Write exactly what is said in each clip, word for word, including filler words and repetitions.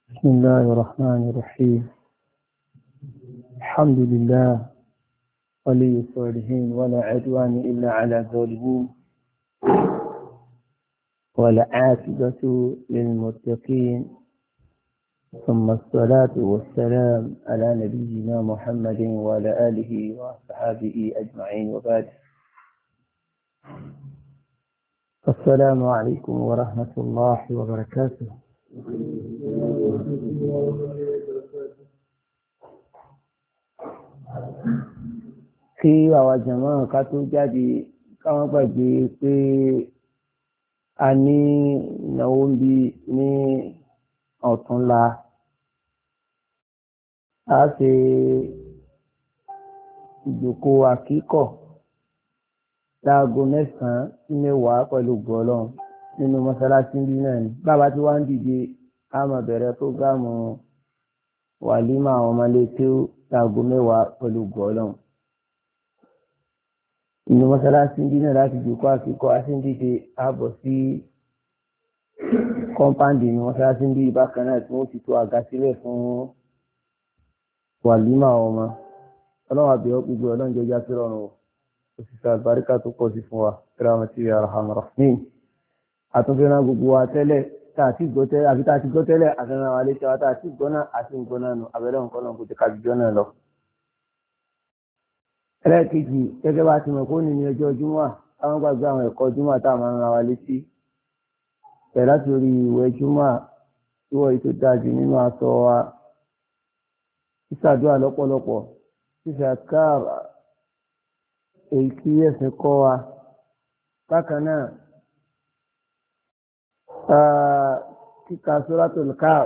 بسم الله الرحمن الرحيم. الحمد لله ولي الصالحين ولا عدوان إلا على الظالمين والعاقبة للمتقين ثم الصلاة والسلام على نبينا محمد وعلى آله وصحبه أجمعين وبعد. السلام عليكم ورحمة الله وبركاته. kí àwa jàmáà ká tó jáde káwọn gbàgbé pé a ní ìnáwó ń bí ní ọ̀túnla a ṣe ìjókòó àkíkọ̀ láago mẹ́sàn-án sí mẹ́wàá pẹ̀lú gbọ́lọ́n nínú mọ́sálásí bí náà ni bàbá tí wọ́n ń dìde a máa bẹ̀rẹ̀ prógámù wàlímà àwọn ọmọlé tí ó láago mẹ́wàá pẹ̀lú gbọ́lọ́n inú mọ́sálásí bí náà láti jókòó àkíkọ̀ asíndíje ààbọ̀ sí kọ́ńpáǹdì ní mọ́sálásí bí bákan náà tí wọ́n ti tó àga sílẹ̀ fún wàlímà àwọn ọmọ ọlọ́run àbẹ̀wò gbogbo ọlọ́run jẹjá sí rọrùn òṣìṣẹ́ àlùbáríkà tó pọ̀ sí fún wa kíláàmù tí arhamar rahimin àtúnfẹ́ràn gbogbo wa tẹ́lẹ̀ tá a ti gbọ́ tẹ́lẹ̀ àbí tá a ti gbọ́ tẹ́lẹ̀ àfẹ́ràn wa létí wa tá a ti gbọ́ náà àti ń gbọ́ náà nù abẹ́rẹ́ nǹkan náà kò ti kájújọ́ náà lọ. ẹlẹ́ẹ̀kejì gẹ́gẹ́ bá ti mọ̀ kó ní ní ọjọ́ júmọ́ àwọn gbàgbé àwọn ẹ̀kọ́ júmọ́ tá a máa ń ra wa létí tẹ̀ láti orí ìwẹ̀ júmọ́ ìwọ̀ yìí tó dáa jù nínú aṣọ wa ṣíṣàdúrà lọ́pọ̀lọpọ̀ ṣíṣe àkáàrà èyí tí ẹ̀sìn kọ́ wa bákan náà kíka suratul Kahf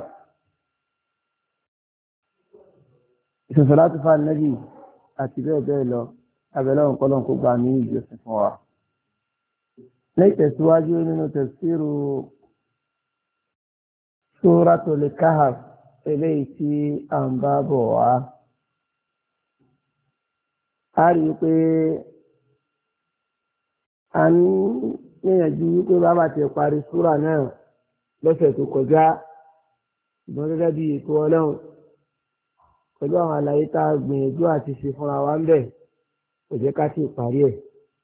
ìṣẹ̀ṣẹ̀ láti fa nẹ́bì àti bẹ́ẹ̀ bẹ́ẹ̀ lọ abẹ́lẹ́ òǹkọ́lọ́n kó gbà ní ìjọsìn fún wa. ní ìtẹ̀síwájú nínú tafsiru suratul Kahf eléyìí tí à ń bá bọ̀ wá a rí i pé a ń níyànjú wípé bàbá ti parí súrà náà lọ́sẹ̀ tó kọjá ìgbọ́n gẹ́gẹ́ bí ètò ọlọ́run pẹ̀lú àwọn àlàyé tá a gbìyànjú àti ṣe fúnra wa ń bẹ̀ kò jẹ́ ká sì parí ẹ̀.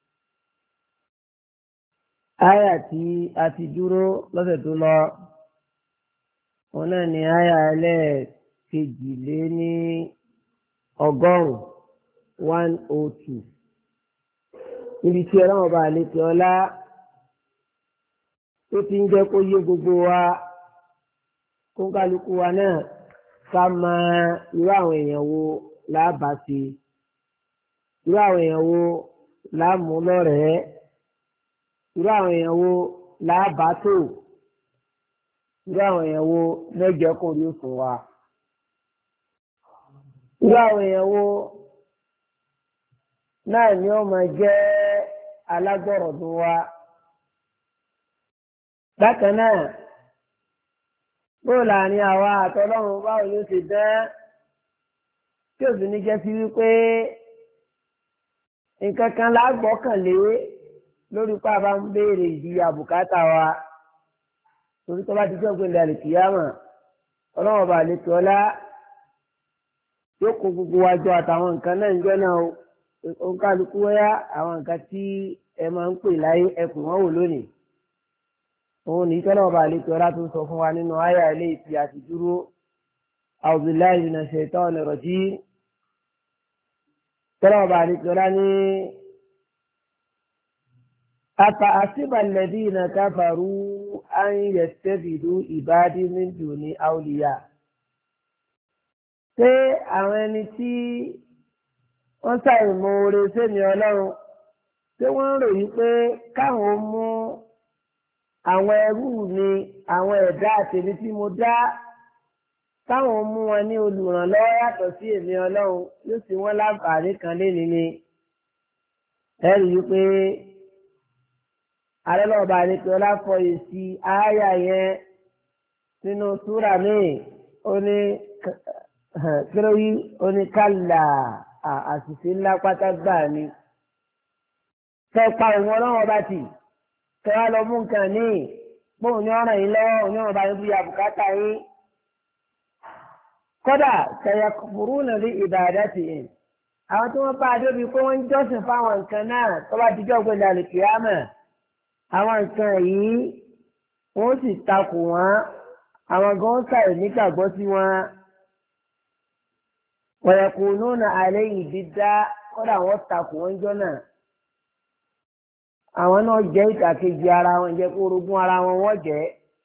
áyà tí a ti dúró lọ́sẹ̀ tó lọ òun náà ni áyà ẹlẹ́ẹ̀kejìlé ní ọgọ́rùn-ún one oh two níbi tí ọlọ́run ọba àlejò ọlá tó ti ń jẹ́ kó yé gbogbo wa kó kálukú wa náà ká mọ irú àwọn èèyàn wo láàbà sí irú àwọn èèyàn wo láàmú lọ́rẹ̀ẹ́ irú àwọn èèyàn wo láàbà tó irú àwọn èèyàn wo mẹ́jọ kò rí fún wa irú àwọn èèyàn wo náà ni ó máa jẹ́ alágbọ̀rọ̀dún wa. bákan náà bóò láàrin àwa àtọlọ́run báwo ló ṣe dán tí òbí ní jẹ́ sí wípé nǹkan kan lágbọ́kànlé lórí pa bá ń béèrè ìdí àbùkátà wa torí tó bá ti jẹ́ ògbéǹde àlèkìyàmọ̀ ọlọ́run ọba àlèkè ọlá yóò kó gbogbo wa jọ àtàwọn nǹkan náà ń jẹ́ náà o òǹkàlùkù wáyà àwọn nǹkan tí ẹ máa ń pè láyé ẹkùn wọn wò lónìí òun ní tọ́lá ọba àlejò ọlá tó ń sọ fún wa nínú àyà ilé ìtì àti dúró a'udhu billahi minash shaitanir rajim tọ́lá ọba àlejò ọlá ní afa hasiba alladhina kafaru an yattakhidhu ibadi min duni awliya ṣé àwọn ẹni tí wọ́n ṣàìmọ̀ oore sẹ́mi ọlọ́run tí wọ́n ń ròyìn pé káwọn mú àwọn ẹrú mi àwọn ẹ̀dá àtẹ̀mí tí mo dá káwọn mú wọn ní olùrànlọ́wọ́ yàtọ̀ sí èmi ọlọ́run yóò sì wọ́n láǹfààní kan léni ni ẹ rí i pé arẹ́lọ́ọ̀bá àlejò ọláfọ èsì ááyà yẹn nínú súrà míì ó ní kílówí ó ní kálà àṣìṣe ńlá pátá gbà ni kẹ́ pa òun ọlọ́wọ́ bá ti kẹ́ wá lọ mú nǹkan ní bóun ní ọ̀ràn yín lọ́wọ́ òun ní ọ̀ràn bá yín bí àbùkátà yín kódà sayakfuruna bi ibadatihim àwọn tí wọ́n bá a débi pé wọ́n ń jọ́sìn fáwọn nǹkan náà tó bá dijọ́ gbẹ̀dẹ̀ àlùkìyámà àwọn nǹkan yìí wọ́n sì takò wọ́n àwọn gan ṣàì nígbàgbọ́ sí wọn wa yakununa alayhi didda kódà wọ́n takò wọ́n jọ náà àwọn náà jẹ́ ìdàkejì ara wọn jẹ́ kó orogún ara wọn wọ́n jẹ́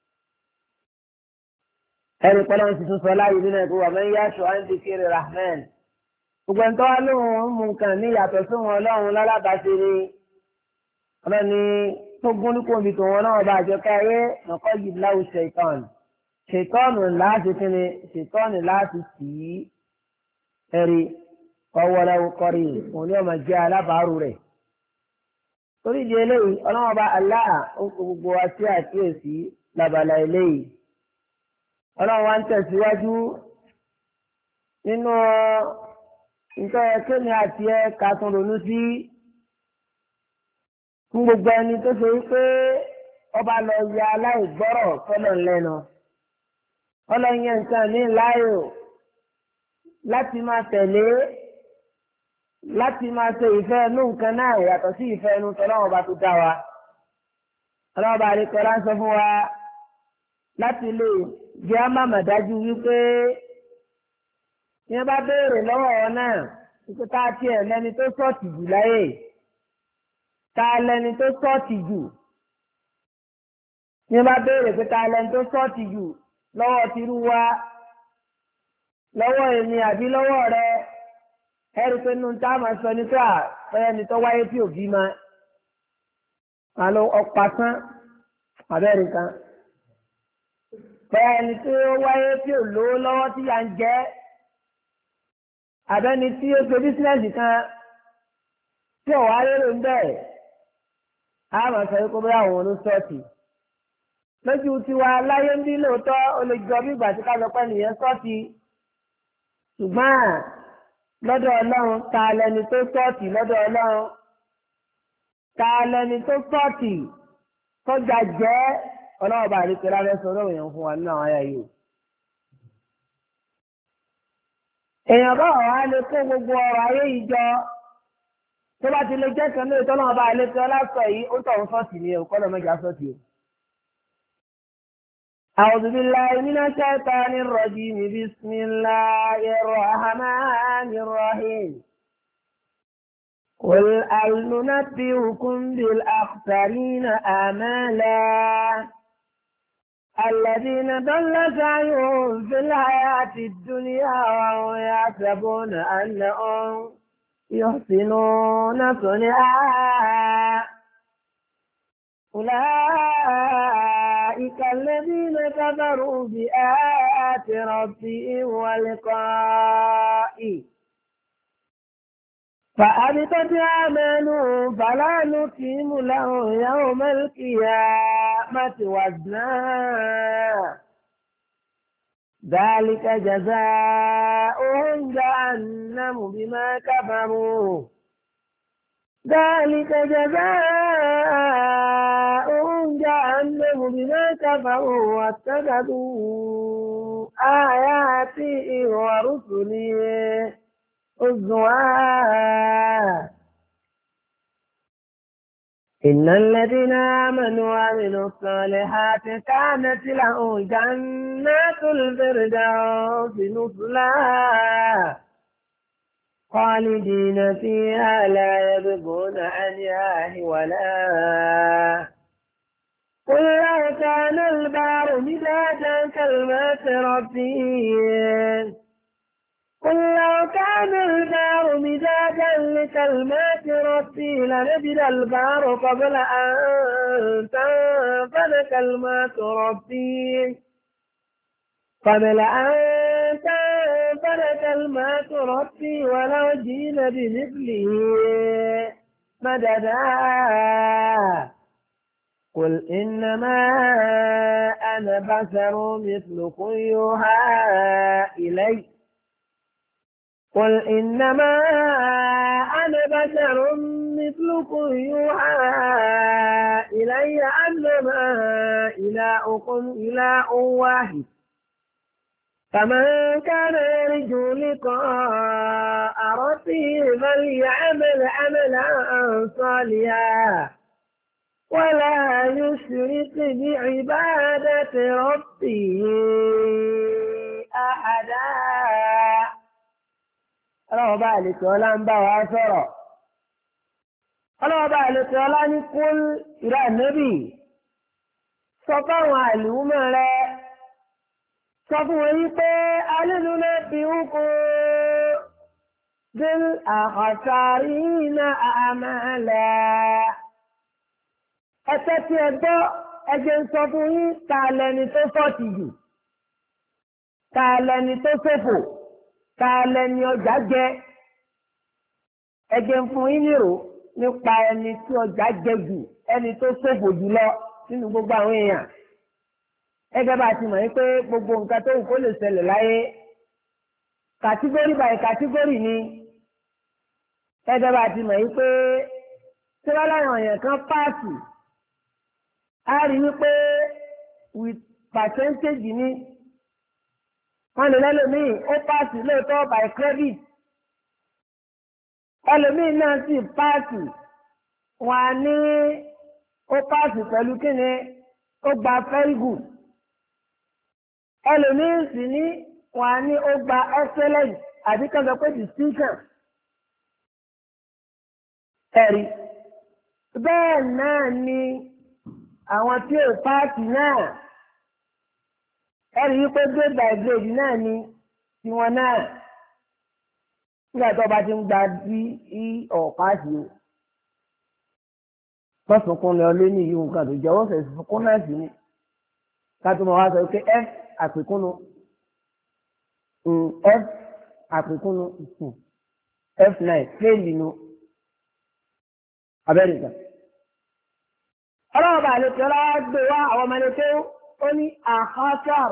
ẹni pẹ́lú ti tún sọ láyé nínú ẹ̀kọ́ wà mẹ́rin yáṣọ àǹdíkiri rahman gbogbo ẹni tó wá lóhùn mú nǹkan ní ìyàtọ̀ sí wọn ọlọ́run lálábàáṣe ni ọlọ́ni tó gún ní kòmí tó wọn náà bá àjọ káyé nǹkan yìí láwù ṣètọ́n ṣètọ́nù láti kíni ṣètọ́nù láti tì í ẹ̀rí ọwọ́ lẹ́wọ́ kọrí òun ni ọmọ jẹ́ alábàárù rẹ̀ torí ìdí eléyìí ọlọ́run ọba Allah ó kó gbogbo wa sí àkíyèsí lábala eléyìí ọlọ́run wa ń tẹ̀síwájú nínú nǹkan kéèmí àti ẹ̀ ká tún ronú sí fún gbogbo ẹni tó ṣe pé ọba lọ ya aláìgbọ́rọ̀ fọlọ́ ńlẹ́nu ọlọ́run yẹn nǹkan ní láàyò láti máa tẹ̀lé láti máa ṣe ìfẹ́ inú nǹkan náà yàtọ̀ sí ìfẹ́ inú tọ́lọ́wọ́n bá tó dá wa ọlọ́wọ́n bá rí kọ́lá ń sọ fún wa láti lè jẹ́ àmàmà dájú wípé ní wọ́n bá béèrè lọ́wọ́ ọ náà wípé tá a tiẹ̀ lẹ́ni tó sọ́ọ̀tì jù láyè tá a lẹ́ni tó sọ́ọ̀tì jù ní wọ́n bá béèrè pé tá a lẹ́ni tó sọ́ọ̀tì jù lọ́wọ́ tìrú wa lọ́wọ́ èmi àbí lọ́wọ́ rẹ ẹ̀rí pé nínú tá a máa sọ ní pé àpẹẹrẹ ni tó wáyé tí òbí máa máa lọ ọ̀pá tán abẹ́rẹ́ kan pẹ̀lú ẹni tí ó wáyé tí ò lówó lọ́wọ́ tí yà ń jẹ́ abẹ́ni tí ó ṣe bísíǹnẹ̀sì kan tí ò wá rérò ń bẹ̀ á máa sọ pé bóyá àwọn olóṣọ́ọ̀tì lójú tiwa láyé ń bí lóòótọ́ ó lè jọ bí ìgbà tí ká lọ pẹ́ nìyẹn sọ́ọ̀tì ṣùgbọ́n lọ́dọ̀ ọlọ́run ta lẹni tó sọ́ọ̀tì lọ́dọ̀ ọlọ́run ta lẹni tó sọ́ọ̀tì tọ́jà jẹ́ ọlọ́run bá àdékè lábẹ́ sọ ọlọ́run yẹn fún wa nínú àwọn ayá yìí o. èèyàn bá wà á lè kó gbogbo ọrọ̀ ayé yìí jọ tó bá ti lè jẹ́ kan lóòótọ́ ọlọ́run bá àdékè ọlásọ yìí ó tọ̀hún sọ́ọ̀tì ni ẹ̀kọ́ lọ́ mẹ́jà sọ́ọ̀tì o. أعوذ بالله من الشيطان الرجيم بسم الله الرحمن الرحيم قل هل ننبئكم بالأخسرين آمالا الذين ضل سعيهم في الحياة الدنيا وهم يحسبون أنهم يحسنون صنعا أولئك الذين كفروا بآيات ربهم ولقائه فأبطت أعمالهم فلا نقيم لهم يوم القيامة وزنا ذلك جزاؤهم جهنم بما كفروا ذلك جزاؤهم جهنم بما كفروا واتخذوا آياتي ورسلي هزوا إن الذين آمنوا وعملوا الصالحات كانت لهم جنات الفردوس نزلا خالدين فيها لا يبغون عنها حولا قل لو كان البحر مدادا كلمات ربي قل لو كان البحر مدادا لكلمات ربي لنفد البحر قبل أن تنفد كلمات ربي قبل أن تنفد كلمات ربي ولو جئنا بمثله مددا قل إنما أنا بشر مثلكم يوحى إلي قل إنما أنا بشر مثلكم يوحى إلي أنما إلهكم إله واحد فمن كان يرجو لقاء ربه فليعمل عملا صالحا ولا يشرك بعبادة ربه أحدا. ọlọ́wọ́ bá àlèkè ọlá ń bá wa sọ̀rọ̀. ọlọ́wọ́ bá àlèkè ọlá ní kúl ìrà nẹ́bì sọ fáwọn àlùmọ́ rẹ sọ fún wọn yí pé alẹ́nu náà fi ń kó bil akhsarina a'mala. ẹ̀tẹ́ tí ẹ gbọ́ ẹjẹ́ ń sọ fún yín ta lẹni tó fọ́ọ̀tì jù ta lẹni tó ṣòfò ta lẹni ọjà jẹ. ẹjẹ́ ń fún yín nírò nípa ẹni tí ọjà jẹ jù ẹni tó ṣòfò jù lọ nínú gbogbo àwọn èèyàn. ẹgẹ́ bá ti mọ̀ yín pé gbogbo nǹkan tó wù kó lè ṣẹlẹ̀ láyé kàtígórì báyìí kàtígórì ni. ẹgẹ́ bá ti mọ̀ yín pé tí wọ́n láwọn èèyàn kan páàsì a rí wípé with percentage ni wọ́n lè lẹ́lòmíì ó páàsì lóòótọ́ by credit ẹlòmíì náà sì páàsì wọ́n á ní ó páàsì pẹ̀lú kíni ó gba very good ẹlòmíì sì ní wọ́n á ní ó gba excellent àti kan sọ pé distinction ẹ̀rí bẹ́ẹ̀ náà ni àwọn tí ò páàkì náà ẹ̀rí wípé grade by grade náà ni tiwọn náà nígbà tó bá ti ń gba bí i ọ̀páàkì o wọ́n sunkún lọ lé ní ìyí nǹkan tó jẹ́ wọ́n fẹ̀ sunkún náà sí ni ká tó máa wá sọ pé f àpèkúnnu f àpèkúnnu f nine fẹ́ẹ̀lì nu abẹ́rẹ́ta. ọlọ́run bá lè tọ́lá gbé wá àwọn ọmọ ẹni tó ó ní àkọ́ṣàr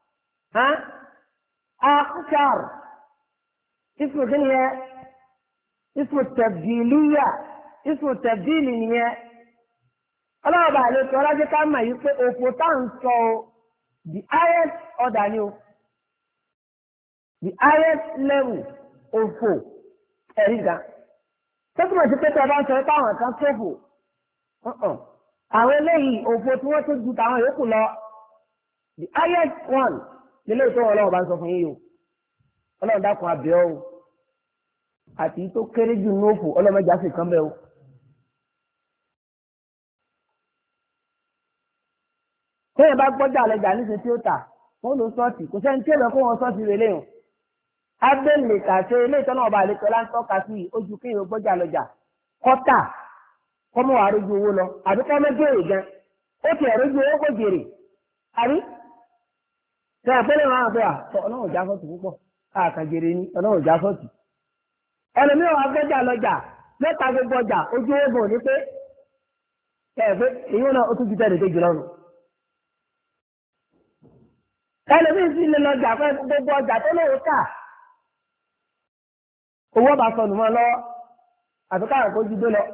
àkọ́ṣàr ismu kí ni yẹ ismu tabdiliya ismu tabdili nìyẹn. ọlọ́run bá lè tọ́lá jẹ́ ká mọ̀ yìí pé òfò tá à ń sọ the highest order ni o the highest level òfò ẹ̀rí gan. tẹ́tùmọ̀ sí pé tí a bá ń sọ pé àwọn kan ṣòfò àwọn eléyìí òfò tí wọ́n tó ju tàwọn yòókù lọ the highest one nílé ìtọ́ ọlọ́run bá ń sọ fún yín o ọlọ́run dákun abẹ́ o àti tó kéré jù ní òfò ọlọ́run ẹja sì kán bẹ́ o. téèyàn bá gbọ́jà àlẹjà níṣẹ́ tí ó tà wọ́n lọ sọ́ọ̀tì kò sẹ́ni tí èèyàn kó wọn sọ́ọ̀tì rẹ̀ léyìn abẹ́lẹ̀ kàṣe ilé ìtọ́nà ọba àlejò láńtọ́ka sí ojú kéèyàn gbọ́jà lọ́jà kọ́tà kọ́mọ wà rójú owó lọ àbí kọ́mọ jèrè gan ó ti ẹ̀rójú owó kò jèrè àbí ṣe àpẹẹrẹ wọn àgbẹ̀ à ọlọ́run já sọ́ọ̀tì púpọ̀ àkàjèrè ni ọlọ́run já sọ́ọ̀tì. ẹlòmíràn wà gbọ́jà lọ́jà mẹ́ta gbogbo ọjà ojú owó bò ní pé ẹ̀ pé èyí náà ó tún ti tẹ̀lé kejì lọ́rùn. ẹlòmíràn sì lè lọ́jà fẹ́ gbogbo ọjà tó lóore ká owó bá sọnù mọ́ lọ́wọ́ àti káàkiri kó jí dé lọ.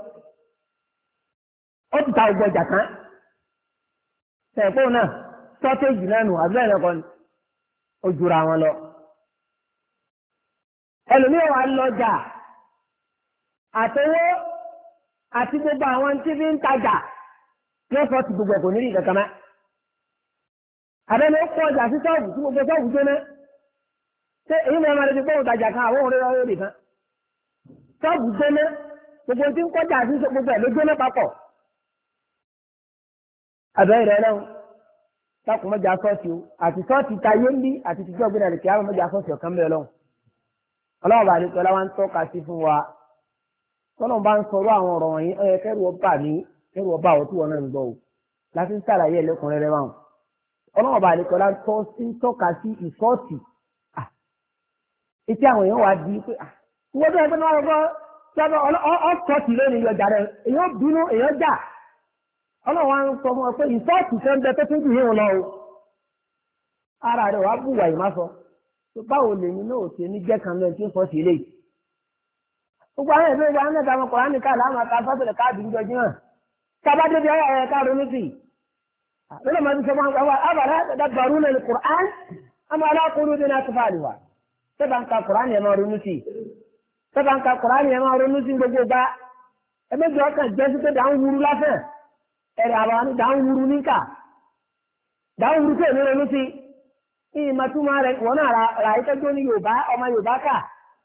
ó ti ta gbogbo ọjà kan tẹ̀kọ́ náà sọ́téèjì náà nù àbúrò ẹ̀rọ kan ó jura wọn lọ. ẹlòmíràn wà lọ́jà àtọwọ́ àti gbogbo àwọn tí fi ń tajà yóò sọ ti gbogbo ẹ̀kọ́ nílì kankan mọ́. àbẹ́ni ó kọ́ ọjà sí sọ́ọ̀bù tí gbogbo sọ́ọ̀bù jóná ṣé èyí ni ọmọdé ti gbóhùn tajà kan àwọn òun rẹ̀ rẹ̀ nìkan. sọ́ọ̀bù jóná gbogbo tí ń kọjá sí gbogbo ẹ̀ ló jóná papọ̀. àbẹ́ rẹ̀ náà tákùn mọ́jà sọ́ọ̀tì o àti sọ́ọ̀tì tayé ń bí àti tìjọ́ gbé nàlẹ́ kí á mọ́jà sọ́ọ̀tì ọ̀kan bẹ́ẹ̀ lọ́hùn. ọlọ́run bá nípa ọlá wa ń tọ́ka sí fún wa tọ́lọ́run bá ń sọ̀rọ̀ àwọn ọ̀rọ̀ wọ̀nyí ẹ kẹ́rù ọba mi kẹ́rù ọba àwọn tí wọ́n náà ń gbọ́ o láti ń sàlàyé ẹlẹ́kùnrẹ́rẹ́ wọn. ọlọ́run bá nípa ọlá ń tọ́ka sí ìsọ́ọ̀tì etí àwọn èèyàn wá di pé wọ́n tó ẹgbẹ́ náà gbọ́ sábà ọ̀sọ́ọ̀tì lónìí ọjà rẹ̀ èèyàn bínú èèyàn jà ọlọ́run wa ń sọ fún ọ pé ìsọ́ọ̀tì fẹ́ ń bẹ tó tún jù yín lọ o ara rẹ̀ wàá bùwà ìmá sọ tó báwo lèmi náà ṣe ní jẹ́ kan lẹ́yìn tí ń sọ sí eléyìí gbogbo àwọn ẹ̀fẹ́ ìgbà mẹ́ta ọmọ kọ̀ọ̀rán nìkan láwọn aka sọ́tẹ̀lẹ̀ káàdì níjọjú náà sábà débi ọ̀rọ̀ ẹ̀ka ronú sí i lọ́nà máa ti sọ fún wa abàrá dàgbàrú náà ní Qur'an àmọ́ alákòóló dé náà tó fà lùwà tẹ́bà ń ka Kùránì ẹ̀ máa ronú sí tẹ́bà ń ka Kùránì ẹ̀ máa ronú sí gbogbo bá ẹgbẹ́jọ ọkàn jẹ́ sí pé dà ń wúru lásán ẹ̀rẹ̀ àwọn dà ń wúru níkà dà ń wúru tó ní ronú sí ìmọ̀túmọ̀ rẹ̀ wọ́n náà ra ìtẹ́jọ́ ní Yorùbá ọmọ Yorùbá kà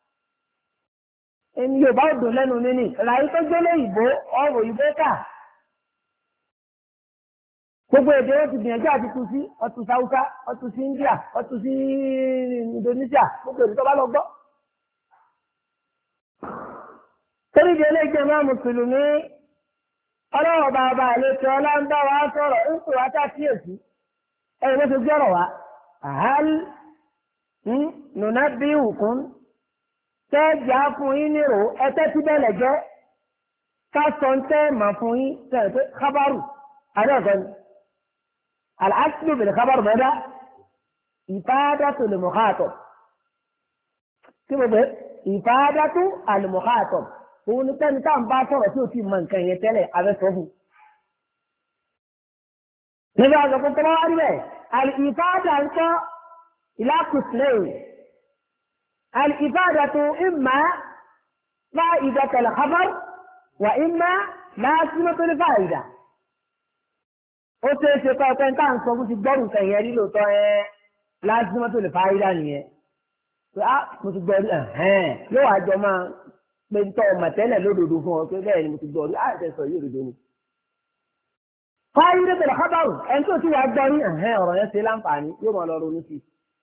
ẹni Yorùbá ò dùn lẹ́nu níní ra ìtẹ́jọ́ lé ìbò ọ̀rọ̀ ìbò kà gbogbo èdè ó ti gbìyànjú àti tu sí ọtún sáwùsá ọtún sí India ọtún sí Indonesia gbogbo èdè tó bá lọ gbọ́. torí ìdí eléjì máa mùsùlùmí ọlọ́wọ́ bàbá àlejò ọlọ́ńdá wa sọ̀rọ̀ ń pè wá káàkiri ẹ̀yìn ló ti gbọ́rọ̀ wá. àhálí nùnà bí òkun tẹ́ẹ̀jì á fún yín nírò ẹtẹ́ tí bẹ́ẹ̀ lẹ̀ jẹ́ ká sọ ń tẹ́ mà fún yín tẹ̀ pé kábàrù àdéhùn ni. الأصل بالخبر ماذا؟ إفادة المخاطب كيف بقى؟ إفادة المخاطب هو نتن تام باسر وتوتي من كان يتلي على صفه لذا قلت له أريد الإفادة أنت إلى قسمين الإفادة إما فائدة الخبر وإما لازمة الفائدة ó ṣe é ṣe pé ọ̀tẹ́ nǹkan sọ fún ti gbọ́rù nǹkan yẹn rí lóòótọ́ ẹ lásìmọ́ tó lè fa ayé nìyẹn pé á mo ti gbọ́ rí ẹ̀hẹ́n yóò wá jọ máa pe ń tọ́ ọmọ tẹ́lẹ̀ lódodo fún ọ pé bẹ́ẹ̀ ni mo ti gbọ́ rí á ṣe sọ yóò dodo ni. fáyé tẹ̀lé kábàrù ẹni tó ti wá gbọ́ rí ẹ̀hẹ́n ọ̀rọ̀ yẹn ṣe láǹfààní yóò máa lọ ronú sí i.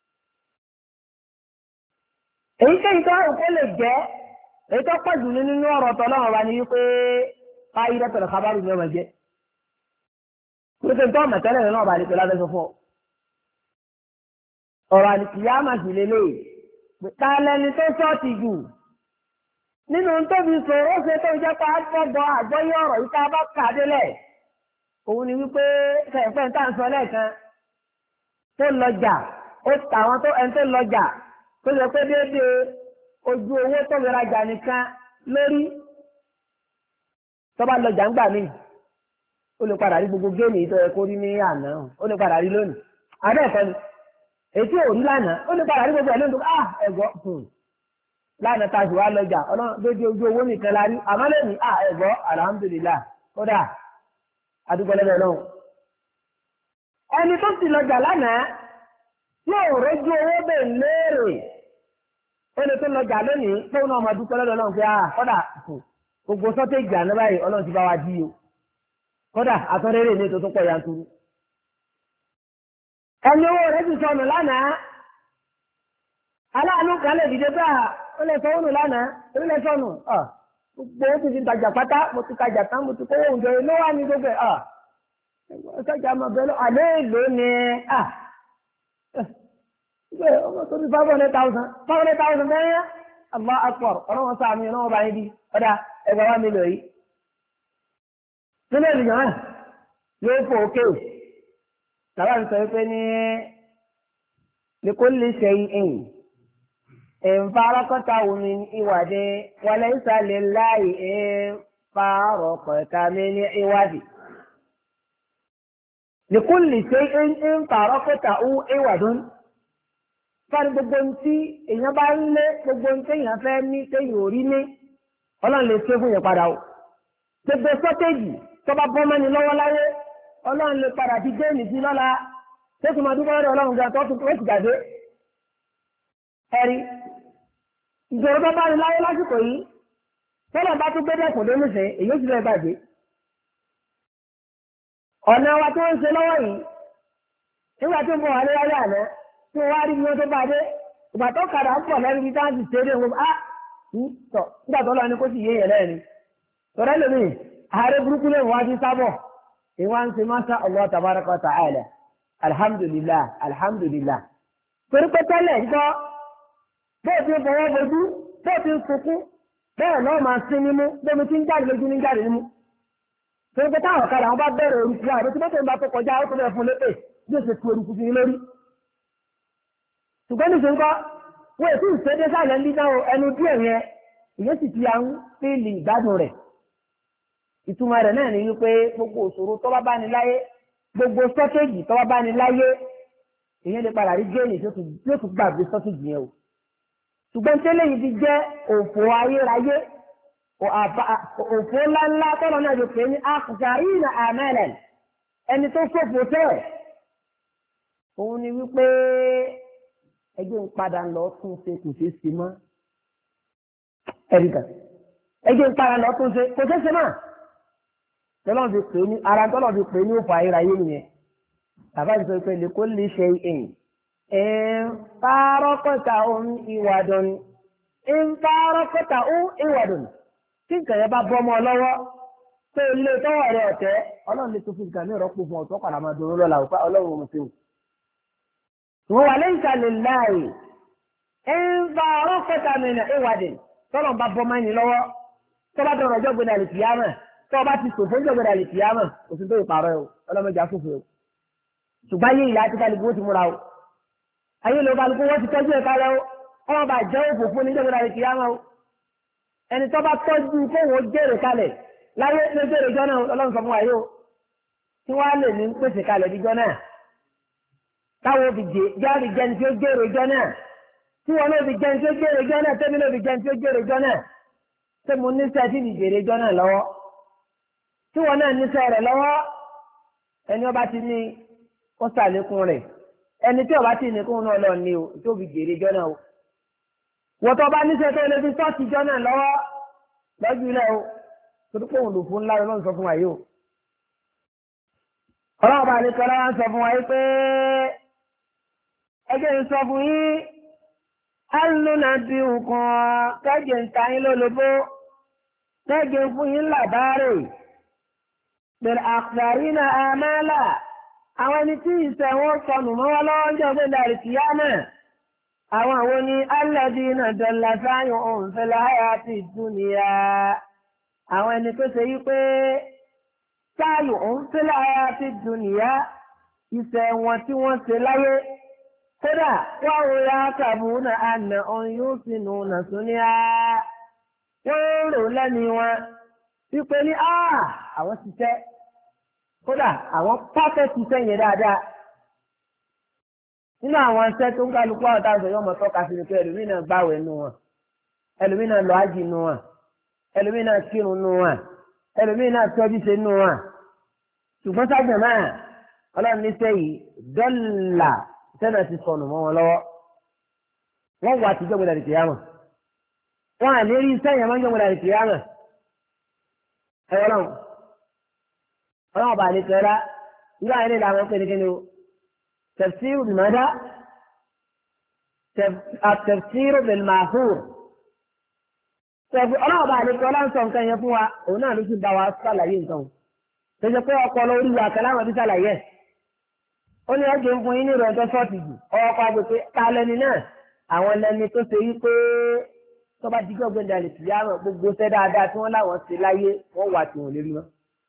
èyíkéyìí tó àrùn kó lè jẹ́ èyí tó pọ̀ jù nínú ọ̀rọ̀ tọ́lọ́run wa ni wípé fáyé tẹ̀lé kábàrù ni ọmọ jẹ́ lókè tó ọmọ tẹ́lẹ̀ náà bá lè pè lábẹ́ sọ fún ọ. ọ̀rọ̀ àlìkìyà máa sì lélẹ̀ ta lẹni tó sọ́ọ̀tì jù nínú tóbi sọ ó ṣe tó jẹ́ pé àgbọ̀gbọ̀ àgbọ́yé ọ̀rọ̀ yìí ká bá kà délẹ̀ òun ni wípé fẹ̀fẹ̀ tá à ń sọ lẹ́ẹ̀kan tó lọ́jà ó tàwọn tó ẹni tó lọ́jà tó yẹ pé déédéé ojú owó tó lè rajà nìkan lórí tó bá lọ́jà ń gbà míì ó lè padà rí gbogbo géèmì tó yẹ kó rí ní àná ó lè padà rí lónìí abẹ́ẹ̀kọ́ ni ètí ò rí lánàá ó lè padà rí gbogbo ẹ̀ lónìí tó ah ẹ̀gbọ́ lánàá ta sì wá lọ́jà ọ̀nà lójú ojú owó nìkan la rí àmọ́ lónìí ah ẹ̀gbọ́ alhamdulillah kódà adúgbòlẹ́bẹ̀ náà. ẹni tó sì lọ́jà lánàá yóò rójú owó bẹ́ẹ̀ léèrè ó lè tó lọ́jà lónìí tóun náà máa dúpẹ́ lọ́dọ̀ náà pé ah kódà gbogbo sọ́tẹ́jì àná báyìí ọlọ́run ti bá wa dí o kódà àtọ́rẹ́rẹ́ ní ètò tó pọ̀ yanturu. ẹni owó rẹ̀ ti sọnù lánàá aláàánú kan lè dìde bá ó lè sọ ònù lánàá ó lè sọnù gbogbo ó ti fi tajà pátá mo ti tajà tán mo ti kówó oúnjẹ ló wà ní gbogbo ẹ̀ ṣáàjà máa bẹ lọ àlẹ́ èlò ni ṣe ọmọ tó ní five hundred thousand five hundred thousand bẹ́ẹ̀ Allah akbar ọlọ́wọ́n sáà mi ọlọ́wọ́n bá yín di ọ̀dà ẹgbẹ̀rún wa mi lò yìí. nínú ènìyàn náà yóò fò ókè o làwọn àti sọ pé ní likulli shay'in ìfarakọ́ta omi ìwádìí wọlé ìsàlẹ̀ láàyè ìfarakọ́ta mi ní ìwádìí. likulli shay'in ìfarakọ́ta ìwádìí. fún gbogbo ntí èèyàn bá ń lé gbogbo ntí èèyàn fẹ́ ní téèyàn ò rí ní ọlọ́run lè ṣe fún yẹn padà o. gbogbo sọ́téjì tọ́ba bọ́ mẹ́ni lọ́wọ́ láyé ọlọ́run lè padà ti dé nìdí lọ́la tó sì máa dúpọ́ lọ́dọ̀ ọlọ́run gan tó tún tó sì gbàgbé. ẹ̀rí ìjọba tó bá ní láyé lásìkò yìí tọ́lọ̀ bá tún gbé dẹ́kun dé nísìnyí èyí ó sì fẹ́ gbàgbé. ọ̀nà wa tó ń ṣe lọ́wọ́ yìí nígbà tó ń bọ̀ wá ní wáyé àná tí wọ́n wá rí bí wọ́n tó bá dé ìgbà tó kàdà ń pọ̀ lẹ́nu bí táwọn sì ṣe é dé wọn á tọ̀ nígbà tó lọ ní kó sì yé yẹn lẹ́yìn tọ́lá lómi ààrẹ burúkú lè wá sí sábọ̀ ìwà ń ṣe masha Allah tabaraka wa ta'ala alhamdulillah alhamdulillah torí pé tẹ́lẹ̀ ń kọ́ bóò ti ń fọwọ́ bojú bóò ti ń sunkún bẹ́ẹ̀ náà máa sin nímú bómi tí ń jáde lójú ní jáde nímú torí pé táwọn ọ̀kadà wọn bá bẹ̀rẹ̀ orúkú àbí tí mọ́tò ń bá tó kọjá ó tó bẹ̀ fún lépè bí ó ṣe tu orúkú sí lórí. ṣùgbọ́n ní ṣe wọ́n èsì ìṣẹ́dé sáàlẹ̀ ń dídá ẹnu díẹ̀ yẹn ìyẹn sì ti àwọn fíìlì ìgbádùn rẹ̀. ìtumọ̀ rẹ̀ náà ni wípé gbogbo òṣòro tó bá bá ní láyé gbogbo sọ́kéjì tó bá bá ní láyé ìyẹn lè padà rí géènì tó tún gbàgbé sọ́tìjì yẹn o ṣùgbọ́n tẹ́lẹ̀ yìí ti jẹ́ òfò ayérayé òfò ńláńlá tọ́lọ́ náà lè pè ní akhsarina amalan ẹni tó ṣòfò tẹ́ òun ni wípé ẹgbẹ́ ń padà lọ tún ṣe kò ṣeé ṣe mọ́ ẹ̀ríkà ẹgbẹ́ ń padà lọ tún ṣe kò ṣeé ṣe mọ́ tọ́lọ́ fi pè ní ara tọ́lọ́ fi pè ní òfò ayérayé nìyẹn bàbá ti sọ pé lè kó lè ṣe ẹ̀yìn ẹ̀ ń fárọ́kọ̀tà òun ìwàdùn ń fárọ́kọ̀tà òun ìwàdùn tí nǹkan yẹn bá bọ́ ọmọ lọ́wọ́ pé ilé tọ́wọ́ rẹ̀ ọ̀tẹ́ ọlọ́run lè tó fi nǹkan ní ìrọ́pò fún ọ̀tọ́ padà máa dùn lọ́la òpá ọlọ́run mo ṣe o. wọ́n wà lẹ́yìn ìsàlẹ̀ láàyè ń fárọ́kọ̀tà mìíràn ìwàdùn tọ́lọ̀ bá bọ́ mọ́ ẹni lọ́wọ́ tó bá dọ̀rọ̀ ọjọ́ gbẹdà lè tìyàmọ̀ tó bá ti sòfò ọjọ́ gbẹdà lè tìyàmọ̀ òsì tó ìpàrọ̀ ẹ̀ ọlọ́mọdé afúfù ẹ̀ ṣùgbọ́n ayé ìlà àti kálukú ó ti múra o ayé ló kálukú wọ́n ti tọ́jú ẹ̀ kálẹ̀ o ọmọ bá jẹ́ òfò fún níjọ́ gbẹdà lè tìyàmọ̀ o ẹni tó bá tọ́jú fóun jèrè kalẹ̀ láyé ló jèrè jọ náà ọlọ́run sọ fún wa yóò tí wọ́n á lè ní pèsè kalẹ̀ díjọ́ náà táwọn òbí jáde jẹni tí ó jèrè jọ náà tí wọn náà fi jẹun tí ó jèrè jọ náà tẹ́mi náà fi jẹun tí ó jèrè jọ náà tí mo níṣẹ́ tí fi jèrè jọ náà lọ́wọ́ tí wọn náà níṣẹ́ rẹ̀ lọ́wọ́ ẹni ọba ti ní ó ṣàlékún rẹ̀ ẹni tí ọba ti ní kóun náà lọ ní o tí ó fi jèrè jọ náà o wọ́n tó bá níṣẹ́ tó lè fi sọ́ọ̀tì jọ náà lọ́wọ́ lọ́jú ilẹ̀ o torí pé òun lò fún ńlá lọ́nà sọ fún wa yìí o ọlọ́run bá ní kọ́lá wá ń sọ fún wa yìí pé ẹgbẹ́ ń sọ fún yín alùnà bí nǹkan kẹ́jẹ̀ ń ta yín lólobó kẹ́jẹ̀ fún yín làbárè bẹ̀rẹ̀ àkàrí náà àmàlà àwọn ẹni tí ìṣẹ́ wọn sọnù mọ́ wọn lọ́wọ́ ń jẹ́ ọgbẹ́ dàrí tìyá náà àwọn àwọn ní alladina dalla sa'yuhum fil hayati dunya àwọn ẹni tó ṣe yí pé sa'yuhum fil hayati dunya iṣẹ́ wọn tí wọ́n ṣe láyé kódà wọ́n ò yá kàbúnà àna ọ̀yún sínú nàṣúníà wọ́n rò lẹ́ni wọn wípé ní àwọn ṣiṣẹ́ kódà àwọn pàfẹ́ ṣiṣẹ́ yẹn dáadáa nínú àwọn iṣẹ́ tó ń kálukú àwọn táwọn sọ̀rọ̀ ọmọ tọ́ka sí ni pé ẹlòmínà gbàwẹ̀ nù wọn ẹlòmínà lọ ájì nù wọn ẹlòmínà kírun nù wọn ẹlòmínà tọ́jú ṣe nù wọn ṣùgbọ́n sájà náà ọlọ́run níṣẹ́ yìí dọ́là sẹ́nà ti sọnù mọ́ wọn lọ́wọ́ wọ́n wà àtijọ́ gbọdọ̀ àdìtì yàmọ̀ wọ́n à ní rí iṣẹ́ yẹn máa ń jọ gbọdọ̀ àdìtì yàmọ̀ ẹ̀wọ́n náà ọlọ́run bá àlejò ẹ̀rá irú àyẹ̀lẹ̀ làwọn kékeré o. تفسير بماذا؟ التفسير بالماثور. ọlọ́run bá àlejò ọlọ́run sọ nǹkan yẹn fún wa òun náà ló sì bá wa ṣàlàyé nǹkan o. tó ṣe pé ọpọlọ orí wa kẹlẹ́ àwọn ti ṣàlàyé ẹ̀. ó ní ẹgbẹ́ ń fún yín ní ìrọ̀jọ́ ṣọ́ọ̀tì jù ọkọ̀ àgbègbè ta lẹni náà àwọn lẹni tó ṣe wípé tó bá jíjọ́ gbẹ̀dẹ̀ lè tìyà rẹ̀ gbogbo ṣẹ́ dáadáa tí wọ́n láwọn ṣe láyé wọ́n wà tí wọ́n lè rí wọn.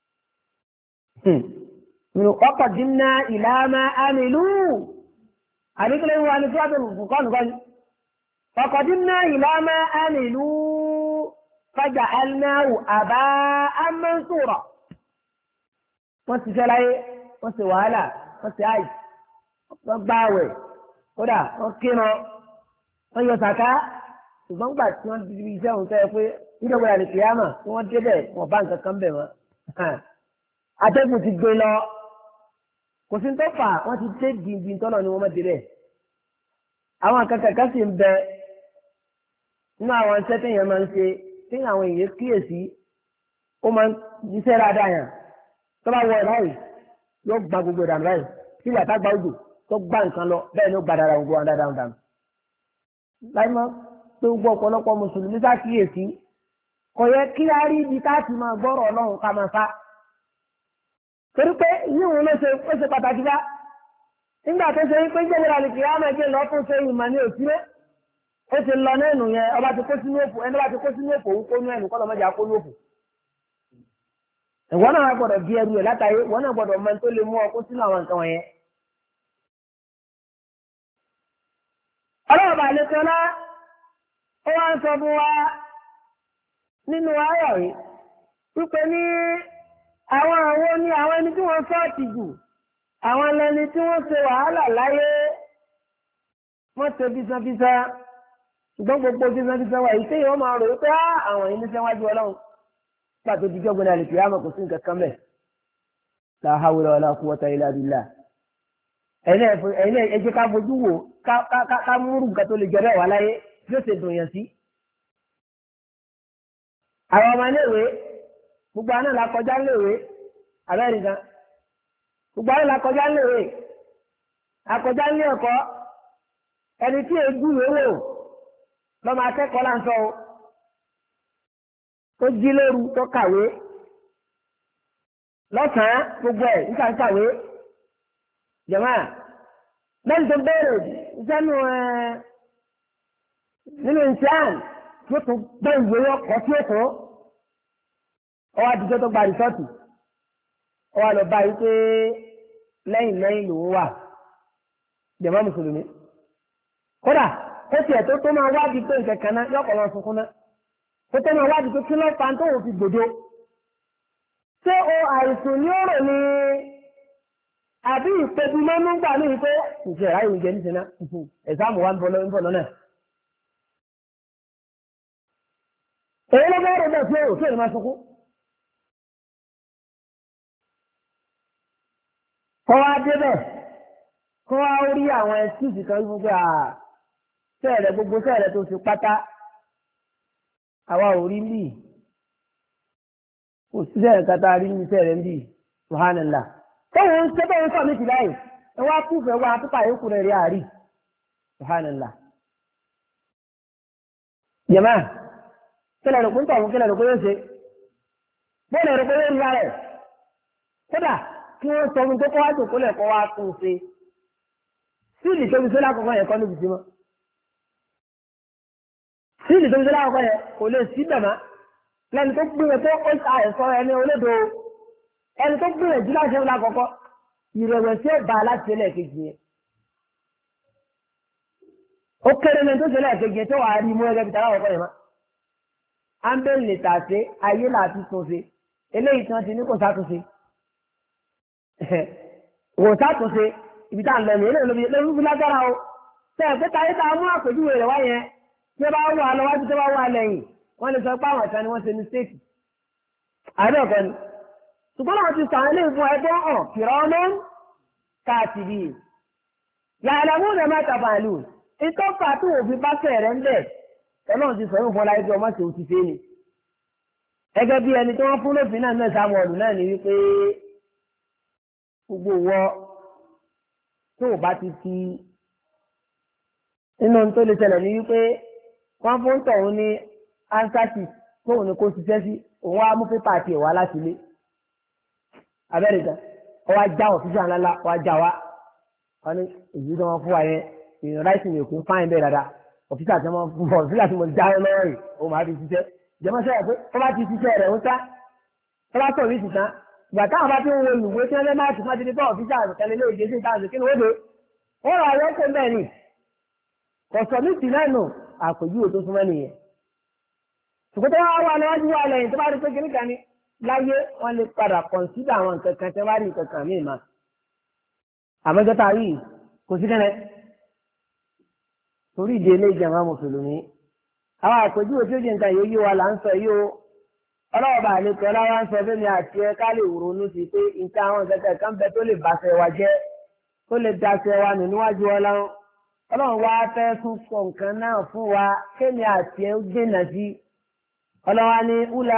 وقدمنا إلى ما عملوا عليك ليه هو أن تقابل الفقان قال وقدمنا إلى ما عملوا فجعلناه أباء منصورا wọ́n ti ṣe láyé wọ́n ti wàhálà wọ́n ti àì wọ́n gbáwẹ̀ kódà wọ́n kírun wọ́n yọ sàká ṣùgbọ́n gbà tí wọ́n di iṣẹ́ òun sẹ́yẹ pé nígbàgbọ́ àlè kìyàmà tí wọ́n débẹ̀ wọ́n bá nǹkan kan bẹ̀ wọ́n atẹ́gùn ti gbé lọ kò sí tó fà wọ́n ti dé dìndì tọ́lọ̀ ni wọ́n mọ̀ débẹ̀ àwọn akẹ́kọ̀ọ́ kan sì ń bẹ nínú àwọn iṣẹ́ téèyàn máa ń ṣe tí àwọn èèyàn kíyèsí ó máa ń iṣẹ́ dáadáa yàn tó bá wọ ìráyè yóò gba gbogbo ìdààmú ráyè tí ìyá tá gba òjò tó gbá nǹkan lọ bẹ́ẹ̀ ni ó gba dáadáa gbogbo wọn dáadáa dànù. láì mọ́ pé gbogbo ọ̀pọ̀lọpọ̀ mùsùlùmí sá kíyèsí kò yẹ kí á rí ibi ká ti máa gbọ́rọ̀ ọlọ́run ká máa sá. torí pé yíwùn ló ṣe ó ṣe pàtàkì bá nígbà tó ṣe pé jẹ́wọ́ra lè kí á máa jẹ́ lọ́ọ́ fún ṣe ìmọ̀ ní òsínlẹ̀ ó ti lọ ní ẹnu yẹn ọba ti kó sínú òfò ẹni bá ti kó sínú òfò òun kó ní ẹnu kọ́ lọ́mọdé akó ní òfò. ìwọ náà gbọ́dọ̀ bí ẹrù ẹ̀ látàrí ìwọ náà gbọ́dọ̀ mọ tó lè mú ọ kó sínú àwọn nǹkan wọ̀nyẹn. ọlọ́run bá lè tọ́lá ó wá ń sọ fún wa nínú ayọ̀ yìí wípé ní àwọn àwọn ní àwọn ẹni tí wọ́n fọ́ọ̀tì jù àwọn ẹni tí wọ́n ṣe wàhálà láyé wọ́n ṣe bísánbísá ṣùgbọ́n gbogbo bísánbísá wà yìí téèyàn máa rò pé àwọn yìí ní sẹ́wájú ọlọ́run pàtó díjọ́ gbọ́dọ̀ àlè kìí àmọ̀ kò sí nǹkan kan bẹ́ẹ̀ la hawla wala quwwata illa billah ẹ̀yin ẹ jẹ́ ká fojú wò ká múrù nǹkan tó lè jẹ́ bẹ́ẹ̀ wà láyé yóò ṣe dùn yàn sí. àwọn ọmọ iléèwé gbogbo àná la kọjá iléèwé Amẹ́ríkà gbogbo àná la kọjá iléèwé akọjá ilé ẹ̀kọ́ ẹni tí ègbú ìwé wò lọ́mọ akẹ́kọ̀ọ́ là ń sọ o tó jí lóru tó kàwé lọ́sàn-án gbogbo ẹ̀ níta ń kàwé jẹ̀mọ́ lẹ́yìn tó bẹ̀rẹ̀ sẹ́nu ẹ̀ nínú ìṣàn tó tún gbé ìwé ọkọ̀ tí ó tó ọwọ́ àdìjọ́ tó gba rìsọ́ọ̀tì ọwọ́ àlọ́ báyìí pé lẹ́yìn lẹ́yìn lòún wà jẹ̀mọ́ mùsùlùmí kódà ó tiẹ̀ tó tó máa wádìí pé nǹkan kan náà yọkọ̀ lọ sunkún náà ó tó máa wádìí pé kí ló fa tó wò fi gbòdo ṣé o àìsàn ní ọ̀rọ̀ ni àbí ìpèbí mọ́nú gbà ní ìpé ìṣe ìráyè ìjẹ ní sinna ẹ̀sáàmù wa ń bọ̀ lọ́nà. èyí ló bẹ́ẹ̀ rẹ̀ bẹ́ẹ̀ fún èrò tó lè máa sunkún. kọ́ wá débẹ̀ kọ́ wá rí àwọn ẹ̀sìtì kan fún pé sẹ́ẹ̀rẹ̀ gbogbo sẹ́ẹ̀rẹ̀ tó fi pátá àwa ò rí bíi kò sí sẹ́ẹ̀rẹ̀ kata rí ní sẹ́ẹ̀rẹ̀ bíi subhanallah. Tẹ́wọ̀n ń ṣẹ́bẹ̀ ń sọ ní ti láì, ẹ wá kúfẹ̀ wá pípa ìkù rẹ̀ rí àárí. Subhanallah. Jẹ̀má, kílẹ̀ rẹ̀ kún tọ̀hún kílẹ̀ rẹ̀ kún yóò ṣe. Bọ́ọ̀lù rẹ̀ kún yóò rí rẹ̀. Kódà kí wọ́n sọ fún tó kọ́ wá jòkó lẹ̀ kọ́ wá tún ṣe. Síìlì tóbi sí lákòókò yẹn kọ́ níbi sí mọ́. Síìlì tóbi sí lákòókò yẹn kò lè sí bẹ̀má. Lẹ́ni tó gbìyànjú tó ó ṣe àìsàn ẹni olódo ẹni tó gbìyànjú láti ṣe lákọ̀ọ́kọ́ ìrẹ̀wẹ̀sì ẹ̀bà láti ṣe lẹ́ẹ̀kejì yẹn. ó kéré ní tó ṣe lẹ́ẹ̀kejì yẹn tó wàá rí mú ẹgbẹ́ bìtà láwọ̀kọ́ yẹn má. ámbẹ́lì lè tà ṣe ayé láti tún ṣe eléyìí tí wọ́n ti ní kò sátúnṣe. kò sátúnṣe ibi tá à ń lọ ní eléyìí lóbi lóbi lágbára o. ṣe ẹ̀fẹ́ táyé tá a mú àpèjúwe rẹ̀ wá yẹn tí ó bá wà lọ́wọ́jú tó bá wà lẹ́yìn wọ́n lè sọ pé àwọn ìtàn ni wọ́n ṣe mistake. àbẹ́ẹ̀kọ́ ni ṣùgbọ́n àwọn ti sàn ilé ìfún ẹgbẹ́ hàn kìrọ́mọ́ káàkiri yàrá-mú rẹ̀ mẹ́ta bàálù ìtọ́fà tó òfin bá fẹ̀rẹ̀ ń bẹ̀ ẹlọ́run ti sọ̀rọ̀ fún ọláyé tí ọmọ ṣe òtí fẹ́ ni gẹ́gẹ́ bí ẹni tí wọ́n fún lófin náà mẹ́ta mọ̀ọ́lù náà ní wípé gbogbo wọ tó o bá ti fi nínú tó lè ṣẹlẹ̀ ní wípé wọ́n fún tọ̀hún ní ánsátì tóun ní kó ṣiṣẹ́ sí òun á mú pépà àti ẹ̀wà láti lé abẹ́rẹ́ gan ọwọ́ ajá ọ̀fíìsì àlálà ọwọ́ ajá wa wọn ní èyí tí wọ́n fún wa yẹn èèyàn ráìsì ní èkó fáìn bẹ́ẹ̀ dáadáa ọ̀fíìsì àti wọn fún ọ ọ̀fíìsì àti wọn já ẹ lọ́wọ́ rẹ̀ ó máa fi ṣiṣẹ́ ìjọba sẹ́yìn pé tó bá ti ṣiṣẹ́ rẹ̀ ń ta tó bá sọ̀rọ̀ ìsìn tán ìgbà táwọn bá ti ń wo ìwé tí wọ́n lé máàkì má ti di bá ọ̀fíìsì àtẹlẹ lé ìdí sí ìtàn kí ni wọ́n dé wọ́n rà yọ kó bẹ́ẹ̀ ni kọ̀sọ̀ ní ti náà nù àpèjúwe tó súnmọ́ nìyẹn ṣùgbọ́n tó wá wà níwájú wa lẹ́yìn tó bá rí pé kìnnìkan ni láyé wọn lè padà kọ̀nsídà àwọn nǹkan kan tẹ́ wá rí nǹkan kan míì máa àmọ́jọ́ta yìí kò sí kẹ́lẹ́ torí ìdí ilé ìjàmbá mùsùlùmí àwọn àpèjúwe tí ó jẹ nǹkan yóò yí wa là ń sọ yìí o ọlọ́ọ̀bà àlekọ́ lára ń sọ fún mi àti ẹ ká lè ronú sí pé nǹkan àwọn nǹkan kan bẹ tó lè bàṣẹ wa jẹ́ tó lè daṣẹ wa nù níwájú ọlọ́run ọlọ́run wá fẹ́ tún sọ nǹkan náà fún wa kémi àti ẹ gbéná sí ọlọ́wà ní ula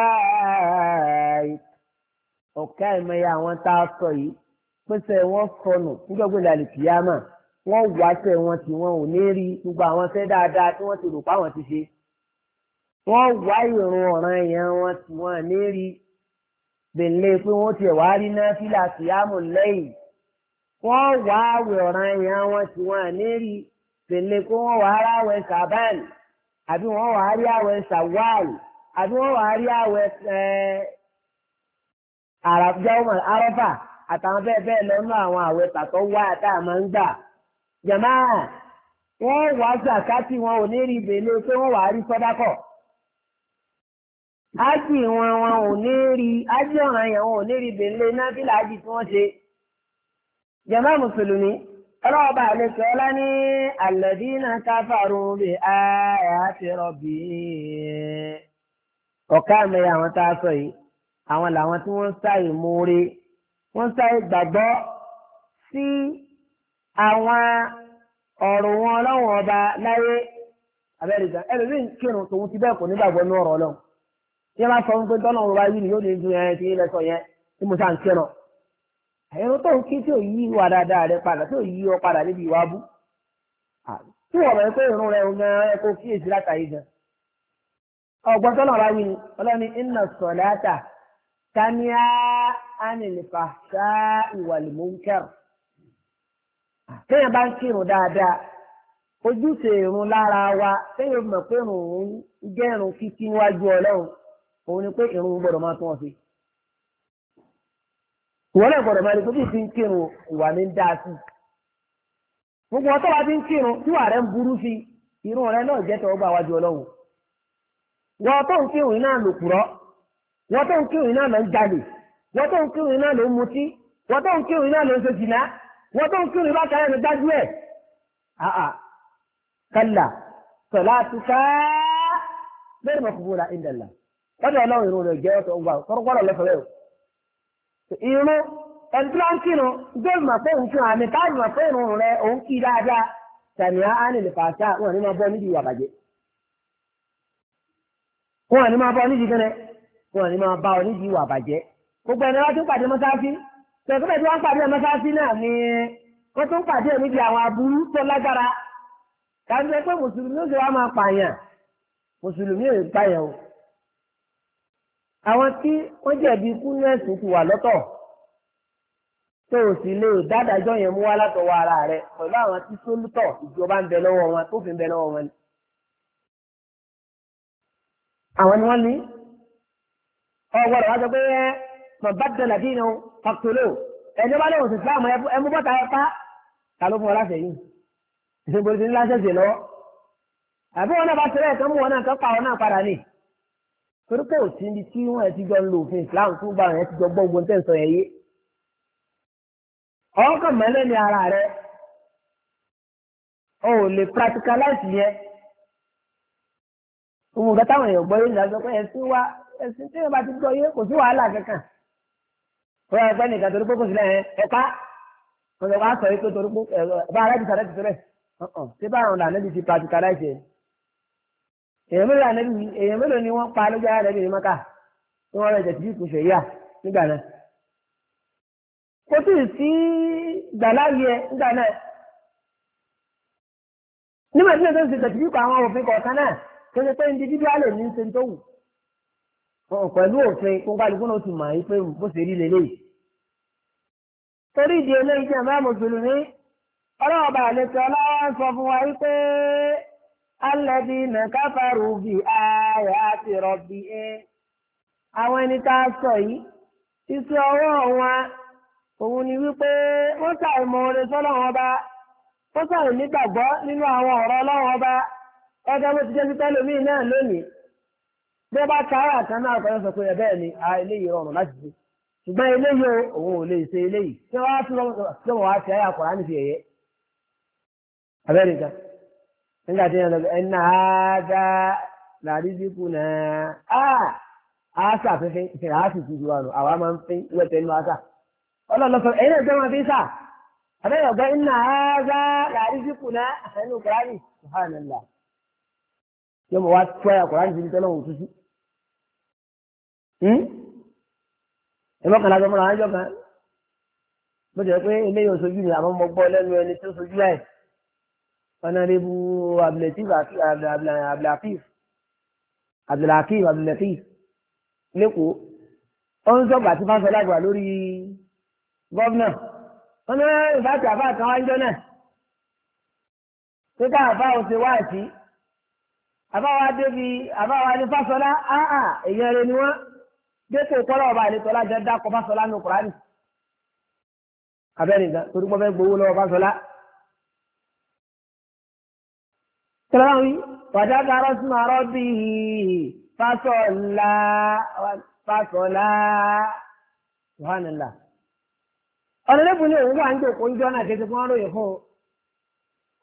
ọ̀ká ìmọ̀ya àwọn tá a sọ yìí pèsè wọn sọnù nígbàgbọ́ ìlànà kìyàmà wọn wáṣẹ wọn tí wọn ò ní rí gbogbo àwọn fẹ́ dáadáa tí wọ́n ti rò páwọn ti ṣe wọ́n wá ìrun ọ̀ràn èèyàn wọn tí wọ́n à ní rí bèlè pé wọ́n tiẹ̀ wá rí náà fílà kìyàmù lẹ́yìn wọ́n wá àwẹ̀ ọ̀ràn èèyàn wọn tí wọ́n à ní rí bèlè pé wọ́n wá ráwẹ̀ sàbáàlì àbí wọ́n wá rí àwẹ̀ sàwáàlì àbí wọ́n wà á rí àwẹ̀ àràbíjáwó arọ́fà àtàwọn bẹ́ẹ̀ bẹ́ẹ̀ lọ́nà àwọn àwẹ̀ tàtọ́ wá àtà máa ń gbà. jàmá wọ́n wá sàkátì wọn ò ní rí ìbèlè pé wọ́n wà á rí sọ́dákọ̀. ájì wọn wọn ò ní rí ájì ọ̀ràn yẹn wọn ò ní rí ìbèlè nábìlà ájì tí wọ́n ṣe. jàmá mùsùlùmí ọlọ́ọ̀bà àlejò ọlá ní alladina kafaru bi ayati rabbihim. ọ̀ká mi àwọn tá a sọ yìí àwọn làwọn tí wọ́n ń sáyè múre wọ́n ń sáyè gbàgbọ́ sí àwọn ọ̀rọ̀ wọn ọlọ́wọ́n ọba láyé abẹ́rẹ́gà ẹlòmíín kírun tòun ti bẹ́ẹ̀ kò nígbàgbọ́ ní ọ̀rọ̀ ọlọ́run tí wọ́n bá sọ wípé tọ́lọ́ ọba yìí ni yóò ní ju ẹni tí ilẹ̀ sọ yẹn tí mo sá ń kírun ẹ̀rọ tó ń kí tí ò yí wà dáadáa rẹ padà tí ò yí ọ padà níbi ìwà bú tí wọ́n rẹ̀ pé irun rẹ̀ ń gan ẹ kó kíyèsí látàrí gan ọgbọ́n tọ́lọ́ ọba yìí ni ọlọ́ni inna salata taniya anil fahsha'i wal munkar téèyàn bá ń kírun dáadáa ojúṣe ìrun lára wa téèyàn mọ̀ pé ìrun jẹ́ ìrun kíkí níwájú ọlọ́run òun ni pé ìrun gbọ́dọ̀ máa tún wọn sí. ìwọ́n náà gbọ́dọ̀ máa ní kókì tí ń kírun ìwà ní dáa sí. gbogbo ọtọ́ wa ti ń kírun tí wà rẹ̀ ń burú sí ìrun rẹ̀ náà jẹ́ tọ́wọ́ gbà wájú ọlọ́run. wọ́n tó ń kírun iná lò kúrọ́ wọ́n tó ń kírun iná lọ ń jalè wọ́n tó ń kírun iná lọ ń mutí wọ́n tó ń kírun iná lọ ń ṣe jìnnà wọ́n tó ń kírun bá kárẹ́ ní dájú ẹ̀ àà kálà sọ̀lá ti ká bẹ́ẹ̀ mọ̀ fúnfún la ìdàlà lọ́dọ̀ ọlọ́run ìrun rẹ̀ jẹ́ ọ̀tọ̀ ọgbà kọ́rọ́kọ́rọ́ lọ́sọ̀rọ̀ ẹ̀ ìrun ẹni tí wọ́n ń kírun gbé ìmọ̀ pé òun kírun àmì káàdì mọ̀ pé ìrun rẹ̀ òun kí dáadáa tàníyà á nílẹ̀ fàáṣà wọn ní máa bọ́ nídìí ìwà bàjẹ́ wọn ní máa bọ́ nídìí gẹ́nẹ́ wọn ní máa bá ọ nídìí ìwà bàjẹ́ gbogbo ẹni wá tún pàdé mọ́sáàsì tẹ̀síwájú tí wọ́n pàdé mọ́sáàsì náà ni wọ́n tún pàdé níbi àwọn aburú tó lágbára kájú pé mùsùlùmí ó sì wá máa pààyàn mùsùlùmí ò pààyàn o àwọn tí wọ́n jẹ̀bi ikú nẹ́ẹ̀sì ti wà lọ́tọ̀ tó o sì lè dádájọ́ yẹn mú wá látọwọ́ ara rẹ pẹ̀lú àwọn tí sólútọ̀ ìjọba ń bẹ lọ́wọ́ wọn tó fi ń bẹ lọ́wọ́ wọn. àwọn ni wọ́n ní ọgbọ́dọ̀ wá sọ pé ẹ mọ̀ bá dẹ̀ làdí ìnáwó fàkítọ́lò ẹni bá lè wò sí fúlàmù ẹmú bọ́ta ẹ pa ta ló fún ọ láṣẹ yìí ìṣègùn ti ní láṣẹṣẹ lọ àbí wọn náà bá ṣẹlẹ̀ ẹ̀kan mú wọn náà kan pa wọn náà padà ní torí pé òtí ibi tí wọn ẹ ti jọ ń lo òfin Islam fún gbà wọn ẹ ti jọ gbọ́ ogun tẹ̀ ń sọ yẹn yé ọkàn mẹ́lẹ́ ní ara rẹ o ò lè practicalize yẹn òun nǹkan táwọn èèyàn gbọ́ yé ní àjọ pé ẹ̀sìn wa ẹ̀sìn tí wọ́n bá ti gbọ́ yé kò sí wàhálà kankan wọ́n yà pẹ́ nìkan torí pé kò sí lẹ́yìn ẹ̀pá wọ́n yà wá sọ yìí pé torí pé ẹ̀bá arábì sàrẹ́ ti sọ̀rẹ́ ṣé báwọn là níbi ti practicalize yẹn èèyàn mélòó ànẹ́bí èèyàn mélòó ni wọ́n pa lójú ara rẹ̀ bí mọ́ká tí wọ́n rẹ̀ jẹ̀ tìbí ìkùsẹ̀ yíyà nígbà náà kò tí ì sí gbàláyé nígbà náà nígbà tí wọ́n ti ń ṣe tẹ̀tìbí kọ àwọn òfin kọ̀ọ̀kan náà tó ṣe pé individual ní ṣe tó wù pẹ̀lú òfin kó kálukú náà ti mọ̀ pé bó ṣe rí lélẹ́yìí. torí ìdí eléyìí jẹ́ máa mùsùlùmí ọlọ́ọ̀bà àlejò ọlọ́wọ́ sọ fún wa wípé alladhina kafaru bi ayati rabbihim àwọn ẹni tá a sọ yìí iṣẹ́ ọwọ́ wọn òun ni wípé wọ́n ṣàìmọ̀ orin sọ́lọ́wọ́n ọba wọ́n ṣàì nígbàgbọ́ nínú àwọn ọ̀rọ̀ ọlọ́wọ́n ọba ẹgbẹ́ bó ti jẹ́ sí tẹ́lómìn náà lónìí bí wọ́n bá kára kan náà kọ́ sọ pé ẹ bẹ́ẹ̀ ni a eléyìí rọrùn láti ṣe ṣùgbọ́n eléyìí òun ò lè ṣe eléyìí tí wọ́n á tún lọ́wọ́ wá fi ayé àkọ́rá ní fi ẹ̀yẹ. abẹ́rẹ́ nǹkan nígbà tí wọ́n lọ bẹ ẹ̀ná àádá làrídìkù náà á àásà fẹ́fẹ́ ìfẹ́ àásì ti ju àrùn àwa máa ń fi wẹ́tẹ̀ nínú àásà ọlọ́lọ́sọ ẹ̀yìn náà gbẹ́ wọn fi sà abẹ́rẹ́ ọ̀gbẹ́ ẹ̀ná àádá làrídìkù náà ẹ̀nù kùránì subhanallah yóò mọ̀ wá tó ayé àkọ́rá ní fi tọ́lọ́ wò tútù ẹ̀mọ́ kan lábẹ́ mọ́ra ájọ́ kan bó jẹ́ pé eléyìí oṣojú ni àmọ́ mo gbọ́ lẹ́nu ẹni tó sojú ẹ̀ ọ̀nàrẹ́bù abdulatif abdulafif abdulakif abdulatif lẹ́kọ̀ọ́ ó ń sọ̀gbà tí wọ́n sọ lágbà lórí gọ́vnà wọ́n ní ìfàtí àbá kan wájú náà pé ká àbá ò ṣe wáàsí àbá wa débi àbá wa ní Fásọlá áà èèyàn rẹ ni wọ́n dépò kọ́lọ́ ọba àlejò ọlájọ dákọ̀ Fásọlá ní Kùránì abẹ́rẹ́ nǹkan torí pọ́ fẹ́ gbowó lọ́wọ́ Fásọlá. Kíláwí wàjáde arọ́sùn àrọ́ bíi Fásọlá Fásọlá wàhánilá. ọ̀nà lẹ́bùn ní òun wà ń jòkó ń jọ́ náà kéde fún wọn lóye fún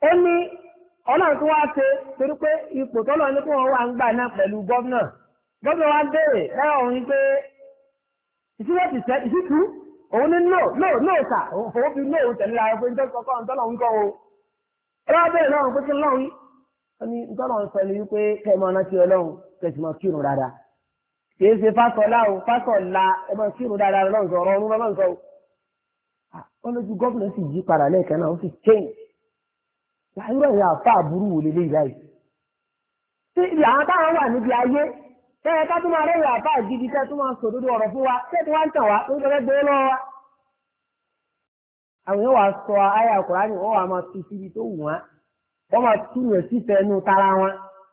ó ní ọlọ́run tó wá ṣe torí pé ipò tọ́lọ́ ní kí wọ́n wà ń gbà náà pẹ̀lú gómìnà gómìnà wa béèrè lẹ́yìn òun pé ìṣúná ti sẹ́ ìṣútú òun ní no no no sà òun fi no tẹ̀lé ara pé nítorí kọ́kọ́ ntọ́lọ́ ń kọ́ o ọlọ́run béèrè lọ́run pé kí n lọ́run ó ní ntọ́lọ́ ń sọ ní wípé kẹ́mọ́ ọ̀nà tí ọlọ́run kẹsì mọ́ kírun dáadáa kì í ṣe fásọlá o fásọlá ẹ mọ́ kírun dáadáa lọ́run sọ ọ̀rọ̀ ọ̀run lọ́run sọ ó lójú gómìnà sì yí padà lẹ́ẹ̀kan náà ó sì change láìrọ̀ ìyá àfa àbúrú wò lélẹ́yìí báyìí tí àwọn táwọn wà níbi ayé tẹ́lẹ̀ ká tó máa rẹ́yìn àfa àgídí tẹ́ tó máa sòdodo ọ̀rọ̀ fún wa tẹ́ tó wá ń tàn wá tó ń tẹ́lẹ̀ gbé lọ́wọ́ wa. àwọn yóò wá sọ àyà Kùránì wọ́n wà máa tu síbi tó wù wọ́n wọ́n máa tú yẹn sífẹ̀ẹ́ inú tara wọn.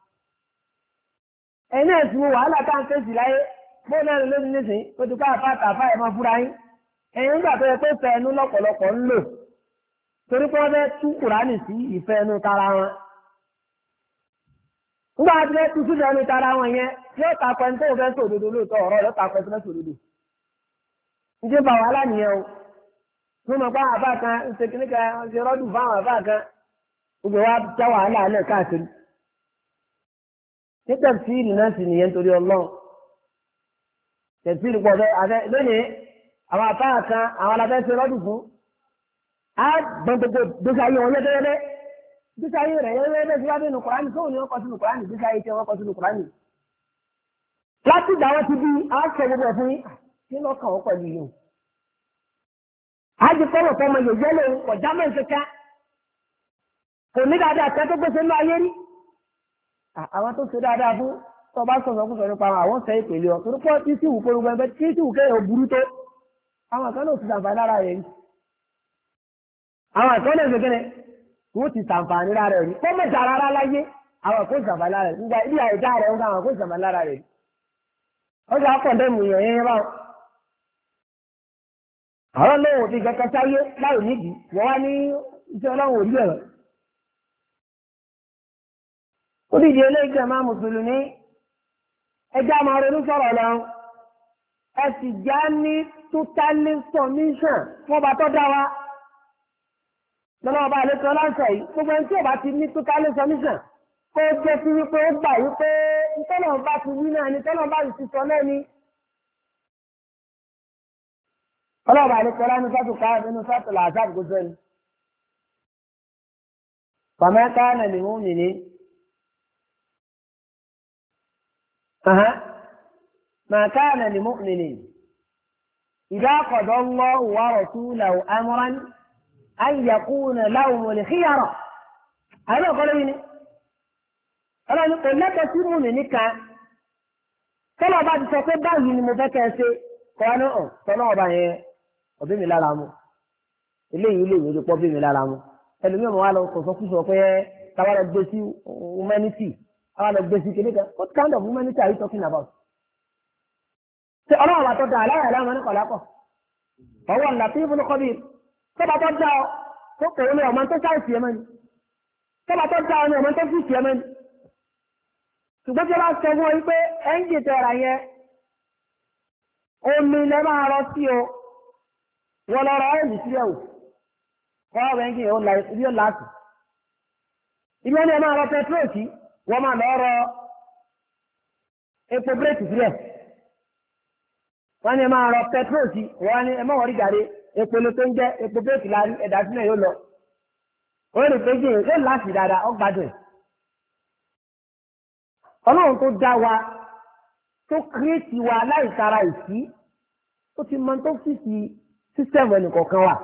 ẹ̀yin náà ti mú wàhálà tá à ń fèsì láyé bó náà ló ní nísìnyí ó ti ká àfa àtàfà ẹ̀ máa fúra yín ẹ̀yin nígbà tó yẹ pé fẹ́ inú lọ́pọ̀lọpọ̀ ń lò torí pé wọ́n fẹ́ tú Kùránì sí ìfẹ́ inú tara wọn. nígbà tí wọ́n tú sífẹ́ inú tara wọn yẹn yóò ta pẹ́ tó fẹ́ sòdodo lóòótọ́ ọ̀rọ̀ yóò ta pẹ́ tó fẹ́ sòdodo. ǹjẹ́ bá wàhálà nìyẹn o wọ́n mọ̀ pé àwọn àbá kan ń ṣe kíní kan ń ṣe rọ́dù fún àwọn àbá kan gbogbo wa já wàhálà alẹ́ káàkiri. ní tẹ̀síìrì náà sì nìyẹn torí Ọlọ́run tẹ̀síìrì pọ̀ fẹ́ lónìí àwọn àbá kan àwọn alábẹ́ ṣe rọ́dù fún a gbọ́n gbogbo gbèsè ayé wọn yẹ́dẹ́yẹ́dẹ́ gbèsè ayé rẹ̀ yẹ́dẹ́yẹ́dẹ́ tí wọ́n bẹ nù Kùránì tó ní wọ́n kọ́ sínú Kùránì gbèsè ayé tí wọ́n kọ́ sínú Kùránì. láti ìgbà wọn ti bí aṣọ gbogbo ẹ̀ fún yín kí ló kàn wọ́n pẹ̀lú yìí. àjẹ kọ́lọ̀ fọmọ yòóyẹ lè kọjá mẹ́sẹ̀ ká kò ní dáadáa kẹ́ tó gbèsè ní ayé rí. àwọn tó ṣe dáadáa fún tó bá sọ̀rọ̀ kó sọ̀rọ̀ nípa àwọn sẹ́ ìpèlè ọ̀ torí pọ́ tí sì wù kó gbẹ tí sì wù kéèyàn burú tó àwọn kan náà ti dàgbà lára rẹ̀ rí. àwọn àkọọ́lẹ̀ ìgbẹ́gẹ́rẹ́ kò ti sàǹfààní lára rẹ̀ kó mẹ́ta rárá láyé àwọn kò sàǹfààní lára rẹ̀ nígbà ilé àìsá rẹ̀ ń gbà àwọn kò sàǹfààní lára rẹ̀ ọjọ́ akọ̀ndẹ́mù yẹn yẹn báwọn. àwọn lóhùn ti kẹkẹ sáyé láì nídìí wọ́n wá ní iṣẹ́ ọlọ́run òrí ẹ̀rọ. ó dìde eléyìí máa mùsùlùmí ẹjẹ́ àmọ́ ronú sọ̀rọ̀ lọ ẹ sì já ní totally submission fún ọba tó dá wa. lọ́nà ọba àlejò ọlọ́sẹ̀ yìí gbogbo ẹni tí ọba ti ní totally submission kó jẹ́ sí wípé ó gbà wípé ìtọ́nà ọba ti wí náà ni tọ́nà ọba ti sọ náà ni. ọlọ́ọ̀bà àlejò ọlá ní sọ́tù ká nínú sọ́tù làásà gbogbo ẹni. fàmẹ́ká nà ní mú mi ní. màkà nà ní mú mi ní. ìdá qada Allahu wa rasuluhu amran an yakuna lahumul khiyara. àbí ọ̀kọ́lẹ́ yìí ni. ọlọ́ni kò lẹ́tọ̀ọ́ sí mú mi nìkan. tọ́lọ̀ bá ti sọ pé báyìí ni mo fẹ́ kẹ́ ẹ ṣe kọ́ ọ́ náà tọ́lọ́ ọba yẹn ọbẹ̀ mi lára mu eléyìí lè wọlé pọ́ bí mi lára mu ẹlòmíràn wà lọ sọ̀sọ́ kú sọ pé táwa lọ gbé sí humanity táwa lọ gbé sí kéde kan what kind of humanity are you talking about? ṣé ọlọ́run àtọ́ da aláya aláma ní kọ̀lákọ̀ ọwọ́ latif olùkọ́bí tọ́ba tó dá ọ tó kòwé ní ọmọ tó sáìsì ẹ̀mọ́ ni tọ́ba tó dá ọ ní ọmọ tó fìsì ẹ̀mọ́ ni ṣùgbọ́n tí wọ́n bá sọ fún ọ wípé ẹ́ńjì tẹ̀ra yẹn omi lẹ́ máa rọ sí o wọ́n lọ rọ ẹ́ẹ̀lì sílẹ̀ o kọ́ ọ̀rọ̀ ẹ̀ńjì yẹn ó láti ibi wọn ni ẹ máa rọ pẹtrol sí wọ́n máa lọ rọ epo bírèkì sílẹ̀ wọ́n ní ẹ máa rọ pẹtrol sí wọ́n ní ẹ máa wọ̀rí gàrí epo ló tó ń jẹ́ epo bírèkì láàrin ẹ̀dá sílẹ̀ yóò lọ wọ́n rí pé jẹ́ yóò láti dáadáa ó gbádùn ẹ̀. ọlọ́run tó dá wa tó kírètì wa láì tara ìsí ó ti mọ tó fi sí sísẹ́mù ẹnìkọ̀ọ̀kan wa.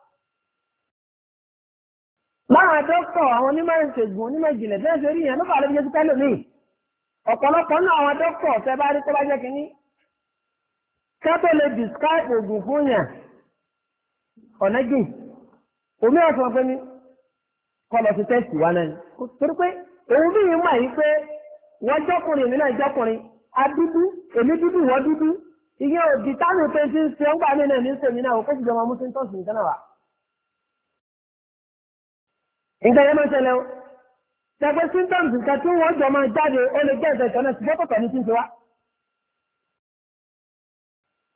láwọn dókítà àwọn onímọ̀ ìṣègùn onímọ̀ ìjìnlẹ̀ bẹ́ẹ̀ ṣe rí yẹn ló fà lóbi jẹ́ tẹ́lẹ̀ mí. ọ̀pọ̀lọpọ̀ náà àwọn dókítà ọ̀fẹ́ bá rí tó bá jẹ́ kínní. kẹ́tọ́ lè describe oògùn fún yàn ọ̀nà jìn. omi ọ̀sán pé ní kọlọ̀ ti tẹ́sì wa náà ni. torí pé òun bí yìí mọ̀ yìí pé wọ́n jọ́kùnrin èmi náà jọ́kùnrin adúdú èmi dúdú wọ́n dúdú ìyẹn òdì táwọn pé ti ń ṣe ń gbà mí náà ní sèmi náà òkú sì jọ máa mú sí tọ́sí nìkan náà wà. nǹkan yẹn máa ń ṣẹlẹ̀ o ṣẹpẹ́ symptoms nǹkan tí wọ́n jọ máa jáde ó lè jẹ́ ẹ̀sẹ̀ ìtọ́nà sí fọ́tò ní tí ń ṣe wá.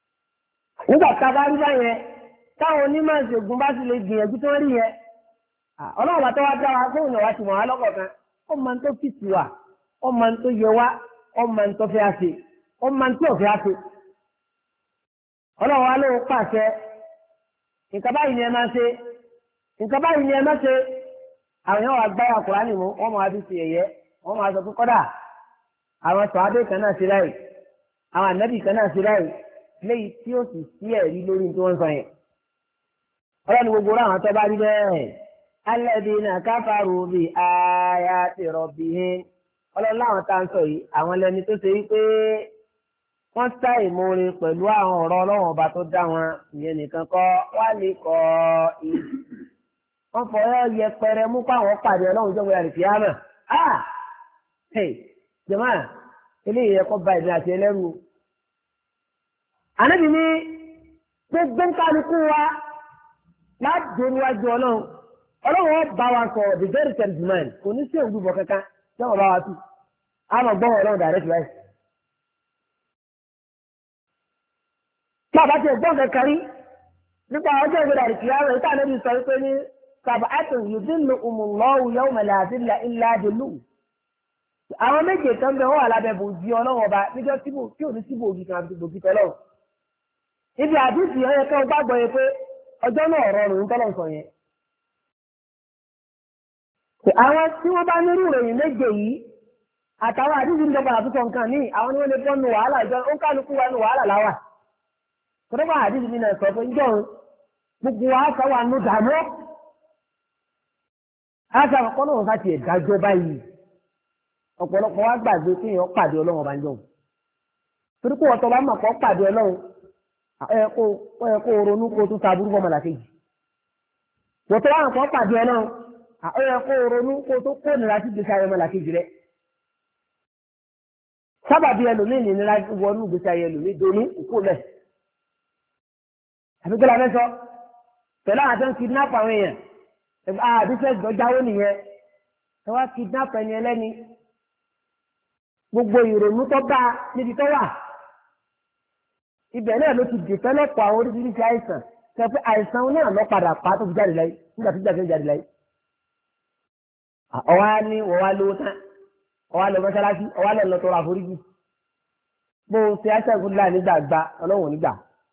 nígbà tá a bá rí báyẹn táwọn onímọ̀ ìṣègùn bá sì lè gbìyànjú tó rí yẹn ọlọ́run bá tó wá dá wa fún ìnáwó àti mọ̀ á lọ́kọ̀ọ̀kan ó máa ń tó fìtì wà ó máa ń tó yẹ wá ó máa ń tó fẹ́ àṣe ó máa ń tó ọ̀fẹ́ àṣe ọlọ́run wa ló pàṣẹ nǹkan báyìí ni ẹ máa ṣe nǹkan báyìí ni ẹ máa ṣe àwọn èèyàn wà gbáyà Kùránì mú wọ́n máa fi ṣe ẹ̀yẹ wọ́n máa sọ pé kọ́dà àwọn sọ̀hábé kan náà ṣe láì àwọn ànábì kan náà ṣe láì léyìí tí ó sì sí ẹ̀rí lórí tí wọ́n sọ yẹn ọlọ́run gbogbo àwọn tó bá rí bẹ́ẹ̀ alladhina kafaru bi ayati rabbihim ọlọ́run láwọn tá à ń sọ yìí àwọn lẹni tó ṣe wípé wọ́n sá ìmoore pẹ̀lú àwọn ọ̀rọ̀ ọlọ́run ọba tó dá wọn ìyẹn nìkan kọ́ wá lè kọ́ ì wọ́n fọwọ́ yẹpẹrẹ mú káwọn pàdé ọlọ́run jọ́ wíwá rìkì ámà ah hey jẹ̀mọ́ eléyìí yẹ kọ́ ba ìdí àti ẹlẹ́rú o. ànábì ní gbogbo nkálukú wa láti níwájú ọlọ́run ọlọ́run wọn bá wa sọ the very gentleman kò ní sí òǹdùbọ̀ kankan tí wọ́n bá wa tú àmọ̀ gbọ́ ọlọ́run direct life. tí a bá ti gbọ́ kankan rí nípa ọjọ́ ìgbéra rìkì ámà ìta ànábì sọ wípé ní sàbàtún yudilluhumullahu yawma la zilla illa dhilluhu. àwọn méje kan bẹ wọn wà lábẹ́ bòjì ọlọ́wọ́ ọba níjọ́ tí ò ní sí bòjì kan àti bòjì tọ́lọ́. ibi àdúgbò yẹn kẹ́ ọ gbàgbọ́ yẹn pé ọjọ́ náà rọrùn tọ́lọ̀ sọ yẹn. àwọn tí wọ́n bá nírú ìròyìn méje yìí àtàwọn àdúgbò ìjọba àtúntò nǹkan ní àwọn ni wọ́n lè bọ́ nu wàhálà ìjọ ó kálukú wa nu wàhálà láwà. kọ́dọ́bà àdúgbò mi náà sọ pé ìjọ gbogbo wa sọ wà nù dààmú. àṣà àkọ́kọ́ náà sáti ẹ̀dájọ́ báyìí ọ̀pọ̀lọpọ̀ wa gbàgbé kí èèyàn pàdé ọlọ́run ọba ń jọ torí kó ọ̀tọ̀ bá mọ̀ kọ́ pàdé ọlọ́run ẹ̀ kó ronú kó tún ta burúkú ọmọ làkejì ọ̀tọ̀ bá mọ̀ kọ́ pàdé ọlọ́run ẹ̀ kó ronú kó tó kó nira sí gbèsè ayé ọmọ làkejì rẹ̀ sábàbí ẹlòmíì ní nira wọnú gbèsè ayé ẹlòmíì donú òkú lẹ̀ àfikún la fẹ́ sọ pẹ̀lú àwọn àtẹ́ń kidnap àwọn èèyàn àdúfẹ́ ìdọ́jáwó nìyẹn ẹ wá kidnap ẹni ẹlẹ́ni gbogbo ìrònú tó bá níbi tó wà ibẹ̀ náà ló ti dìtẹ́lọ́pọ̀ àwọn oríṣiríṣi àìsàn sọ pé àìsàn náà lọ padà pa tó fi jáde láyé nígbà tó jáde jáde láyé. ọwá ní wọ́n wá lówó tán ọwá lọ mọ́ṣáláṣí ọwá lọ lọ tọrọ àforíjì bó o ṣe àṣẹkùn láì nígbà gba ọlọ́run nígbà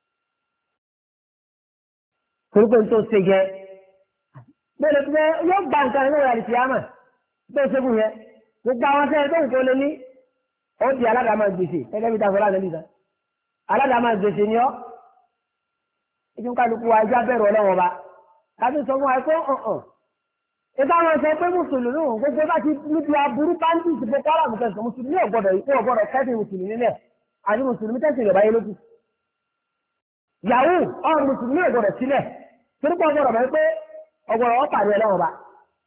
torí pé n tó ṣe jẹ bẹ́ẹ̀ ló yóò gba nǹkan ẹ̀rọ ìyàlì tìyàmà bẹ́ẹ̀ ṣe fún yẹn gbogbo àwọn sẹ́yìn tó ń kó lé ní ó di aládàámà gbèsè gẹ́gẹ́ bí tàfọ́lá nàbí sá aládàámà gbèsè ni ọ́ ìjú kálukú wa ẹja bẹ̀rù ọlọ́wọ́n ọba láti sọ fún wa pé ọ̀hún ìta wọn sọ pé mùsùlùmí òun gbogbo bá ti níbi aburú bandits boko haram kẹsàn mùsùlùmí ọ̀gbọ́dọ̀ ìkó ọ̀gbọ́dọ̀ kẹ́sìn mùsùlùmí nílẹ̀ àti mùsùlùmí tẹ̀sìn yorùbá yẹn lókù yahoo ọ̀run mùsùlùmí ọ̀gbọ́dọ̀ sílẹ̀ torí pé ọ̀gbọ́dọ̀ mọ̀ pé ọ̀gbọ́dọ̀ ọ̀ pàdé ọlọ́wọ́n ọba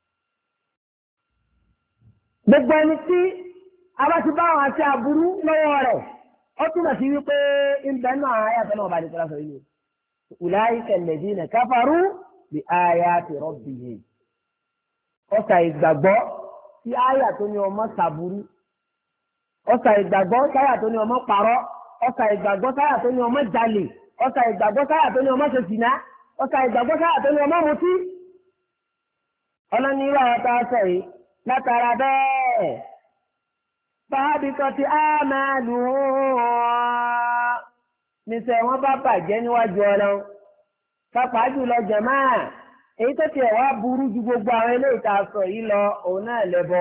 gbogbo ẹni tí a bá ti bá wọn àti aburú lọ́wọ́ rẹ̀ ó túnbọ̀ sí wípé ìbẹ̀ náà ayàtọ̀ náà bá di kọ́lá sọ yìí ulaika alladhina kafaru bi ayati rabbihim ọ̀sà ìgbàgbọ́ sí àyà tó ní ọmọ sàbúrú ọ̀sà ìgbàgbọ́ sáyà tó ní ọmọ parọ́ ọ̀sà ìgbàgbọ́ sáyà tó ní ọmọ jalè ọ̀sà ìgbàgbọ́ sáyà tó ní ọmọ ṣèṣìná ọ̀sà ìgbàgbọ́ sáyà tó ní ọmọ mutí ọlọ́ni ìwà ọ̀tá ọ̀sẹ̀ yìí látara bẹ́ẹ̀ báàbí kan ti á máa lù wọ́n níṣẹ́ wọn bá bàjẹ́ níwájú ọlọ́run pápá jùlọ jàmáà èyí tó tiẹ̀ wá burú ju gbogbo àwọn eléyìí tá a sọ yìí lọ òun náà lẹ́bọ.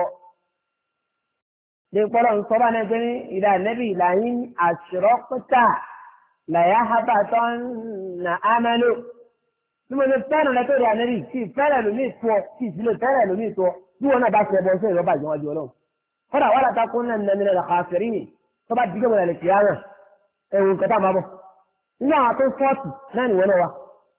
lè pọ́lọ́ ń sọ́ba náà gbé ní ìdá nẹ́bí ìlàyín àṣírọ́pítà làyà hábàtọ́ nà ámẹ́lò. bí mo lè fẹ́ràn lẹ́tọ́ ìdá nẹ́bí tí fẹ́rẹ̀ lómi tó ọ tí ìsílẹ̀ fẹ́rẹ̀ lómi tó ọ bí wọn náà bá ṣe ẹbọ sí ìrọ́bà ìjọba jù ọlọ́run. kọ́dà wàhálà ta kún náà nínú ẹ̀rọ àfẹ́rí ni tó bá dìgbò wọn lè fi ara ẹ̀wù kẹta máa bọ̀. nínú àwọn tó fọ́ọ̀tì náà nìwọ́n náà wá.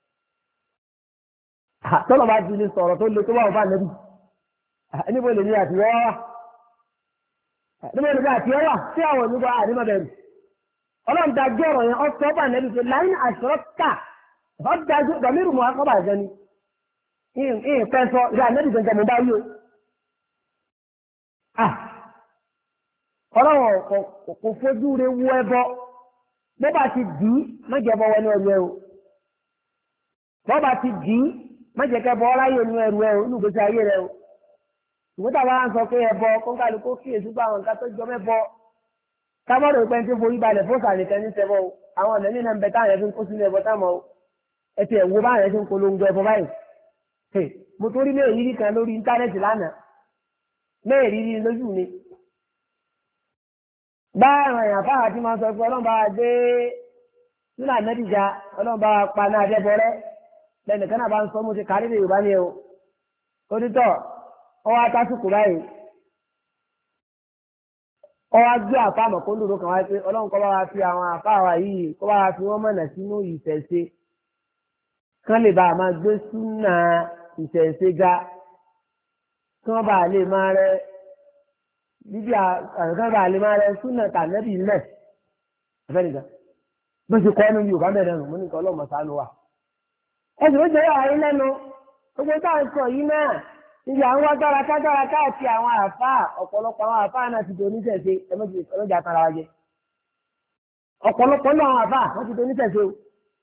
tọ́lọ̀ bá ti lè sọ̀rọ̀ tó le tó wà ọba nẹ́bí níbo lè ní àtiwọ́ wá níbo lè ní àtiwọ́ wá sí àwọn onígbà àdìmọ̀ bẹ̀rù ọlọ́run dájú ọ̀rọ̀ yẹn ọ̀sọ̀ ọba nẹ́bí pé láyìn àṣọ ká ọ̀dájú gbàmírù mọ́ akọ́bà ẹ̀jẹ̀ ni ìhìn fẹ́ sọ ìyá nẹ́bí gbẹ̀ngàn mo bá yí o. ọlọ́run kò fojú rẹ̀ wú ẹbọ bó bá ti dì í mẹ́jẹ̀ bọ́ wọlé ọ̀yẹ́ o bó bá ti dì í má jẹ́ kẹ́ bọ́ láyé inú ẹrù ẹ o inú gbèsè ayé rẹ o ìwọ́n tàwa ń sọ pé ẹbọ kó kálukú kíyèsí bá àwọn nǹkan tó jọ mẹ́bọ kábọ́dọ̀ ìpẹ́ tí forí balẹ̀ fún sànìkẹ́ ní sẹ́bọ̀ o àwọn ọ̀nà nínú ẹ̀bẹ̀ táwọn ẹ̀fín kó sínú ẹbọ táwọn o ẹ ti ẹ̀wọ́ báwọn ẹ̀fín polongo ẹbọ báyìí mo tó rí méèrí kan lórí íńtánẹ́ẹ̀tì lánàá méèrí rí lójú mi bá àwọn èèyàn fáwọn tí máa sọ pé ọlọ́run bá wa gbé nínú àmẹ́dìjà ọlọ́run bá wa pa náà dẹ́bọrẹ́ lẹ́nìkan náà bá ń sọ mo ti kárí lè yorùbá ni o onítọ̀ ọwọ́ atásùkù báyìí ọwọ́ gbé àfa àmọ̀kóńdòdó kan wáyé pé ọlọ́run kọ́ bá wa fi àwọn àfa wa yìí kọ́ bá wa fi wọ́n mọ̀nà sínú ìṣẹ̀ṣe kán lè bá a máa gbé súnà ìṣẹ̀ṣe ga kí wọ́n bá lè máa rẹ bíbí àkàkọ́ bá lè máa rẹ súnà tànẹ́bì mẹ́ ẹ̀fẹ́ nìkan bó ṣe kọ́ ọ́nù yorùbá mẹ́rin nù mú nìkan ọlọ́mọ sánú wa. ẹ̀sìn ó jẹ́ yàrá yín lẹ́nu gbogbo táwọn sọ yìí náà níbi àwọn wá gbáraka gbáraka àti àwọn àfa ọ̀pọ̀lọpọ̀ àwọn àfa náà ti di oníṣẹ̀ṣe ẹlọ́jà tara wa jẹ ọ̀pọ̀lọpọ̀ náà àwọn àfa wọ́n ti di oníṣẹ̀ṣe o.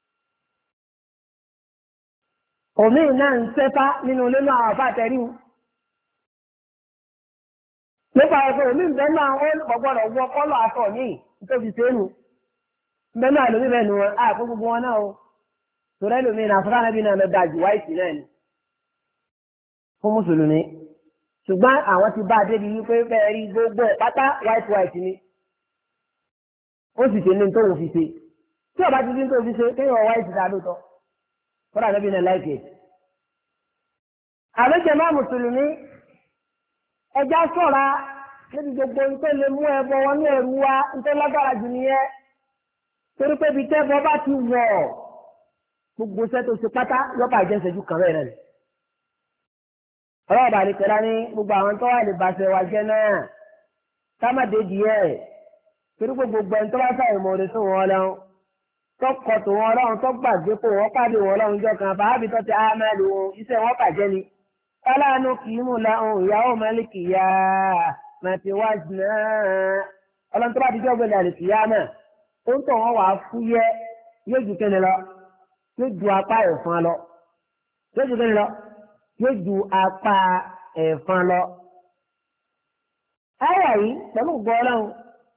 òmí náà ń sẹ́fá nínú ilé náà àwọn àfa tẹ̀rí o. nípa ẹ̀fọ́ òmí ìbẹ́ náà wọ́n gbọ́dọ̀ wọ kọ́lọ̀ àtọ̀ ní nítorí sẹ́nu ìbẹ́ náà lómi bẹ́ẹ̀ nu wọn àpò gbogbo wọn náà o. tòrẹ́ lómi náà fúnra náà bí náà lọ dájú wáìtì náà ni fún mùsùlùmí ṣùgbọ́n àwọn ti bá a débi wípé bẹ́ẹ̀ rí gbogbo ẹ̀ pátá white white ni ó sì ṣe ní tóun fi ṣe tí ọba ti ní tóun fi ṣe kéèyàn white dá lóòótọ́ fúnra níbi náà láìpẹ́. àlejò máa mùsùlùmí ẹja ṣọ́ra níbi gbogbo nítorí lè mú ẹbọ wọn ní ẹrù wa nítorí lágbára jù nìyẹn torí pé ibi tẹ́bọ bá ti wọ̀ gbogbo iṣẹ́ tó ṣe pátá lọ́pàá ìjẹ́sẹ̀jú kan rẹ̀ rẹ̀ ọlọ́ọ̀bà àdìpẹ́lá ní gbogbo àwọn tó wà lè bàṣẹ wa jẹ́ náà ká má dé díẹ̀ torí pé gbogbo ẹni tó bá sáyẹn mọ orin tó wọn lọ́wọ́ tó kọ tó wọn lọ́wọ́ tó gbàgbé kó wọ́n pàdé wọn lọ́wọ́ jọ kan fàábì tó ti ámẹ́lì wọn iṣẹ́ wọn bàjẹ́ ni káláàánú kì í mú lahùn ìyàwó mẹ́lìkì yá màtí wá jìnnà ọlọ́run tó bá ti jọ́ gbẹ̀lẹ̀ àlìkì yá náà ó ń tọ̀ wọ́n wà á fúyẹ́ yóò ju kẹ́ni lọ yóò ju apá ẹ̀fọn lọ yóò ju kẹ́ni lọ yóò ju apá ẹ̀fọn lọ. ayà yìí pẹ̀lú gbọ́ọ́lọ́hún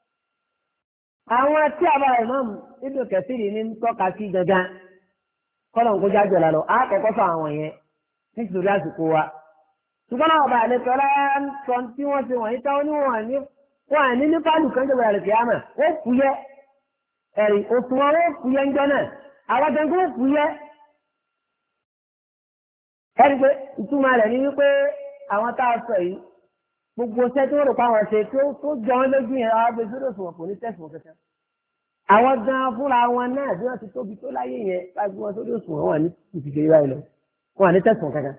àwọn tí a bá ìmáàmù nínú kẹsìrì ní tọ́ka sí gangan kọ́lọ̀ ń kó jájọ lálọ́ á kọ́kọ́ sọ àwọn yẹn nítorí àsìkò wa. ṣùgbọ́n àwọn ọba àlejò ọlá ń sọ tí wọ́n ti wọ̀nyí táwọn oníwọ̀n ní wọ́n àní ní pálù kan jọba àlejò àmà ó fúyẹ́ ẹ̀rì òfin wọn ó fúyẹ́ ń jọ náà àwọn gangan ó fúyẹ́. ẹni pé ìtumọ̀ rẹ̀ ni wípé àwọn tá a sọ yìí gbogbo ṣẹ́ tí wọ́n rò pa àwọn ṣe tó jọ wọ́n lójú yẹn àwọn abẹ́ sódò sùn kò ní tẹ̀sùn kankan. àwọn gan fúnra wọn náà bí wọ́n ti tóbi tó láyé yẹn láti wọ́n sódò sùn wọn wà ní ìfìkèrè báyìí lọ wọn wà ní tẹ̀sùn kankan.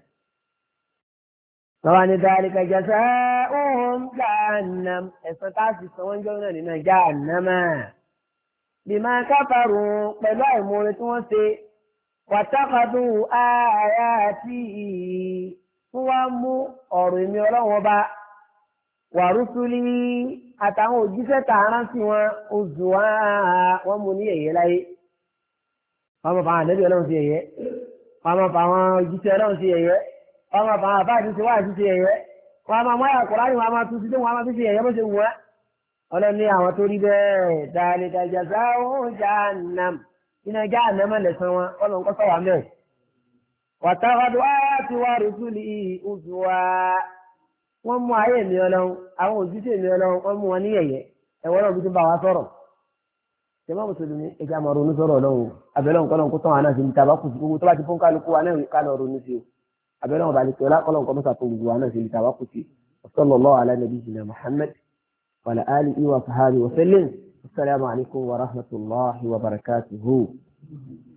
àwọn ànídàárí kẹjọ sẹ́ òun jahannam ẹ̀sán tá a sì sọ wọ́n jọ náà nínú jahannama bima kafaru pẹ̀lú àìmọ̀ọ́rẹ́ tí wọ́n ṣe wàtàkàdù àyàtì fún wa mú ọ̀rọ̀ èmi ọlọ́run ọba wàrúsùlì àtàwọn òjíṣẹ́ tààrà sí wọn oṣù wa wọn mú ní ẹ̀yẹ láyé wọn mọ̀ fún àwọn àdébí ọlọ́run sí ẹ̀yẹ wọn mọ̀ fún àwọn òjíṣẹ́ ọlọ́run sí ẹ̀yẹ wọn mọ̀ fún àwọn àbáàdì sí wáàdì sí ẹ̀yẹ wọn mọ̀ mọ́ àkùrá ni wọn mọ̀ tún sí dé wọn mọ̀ tún sí ẹ̀yẹ bó ṣe wù wọ́n ọlọ́ni àwọn tó rí bẹ́ẹ̀ dhalika jazaa'uhum jahannam iná já ànámà lẹ̀sán wọn ọlọ́run kọ́ sọ̀wá mẹ́rin. wàtàkàdù ayati wa rusuli oṣù wa wọ́n mú ayé mi ọlọ́run àwọn òṣìṣẹ́ mi ọlọ́run wọ́n mú wọn ní yẹ̀yẹ́ ẹ̀wọ́n náà bí tó bá wa sọ̀rọ̀. ṣèwọ́n mùsùlùmí ẹja máa ronú sọ̀rọ̀ ọlọ́run abẹ́lẹ́ nǹkan náà kó tán wa náà sí ní tàbá kùsì gbogbo tó bá ti fún kálukú wa náà ká lọ ronú sí o abẹ́lẹ́ wọn bá lè tọ́lá kọ́lọ́ nǹkan mọ́sà tó gbogbo wa náà sí ní tàbá kùsì sallallahu ala nabiyyina Muhammad wa ala alihi wa sahbihi wa sallam. Assalamu alaikum wa rahmatullahi wa barakatuhu.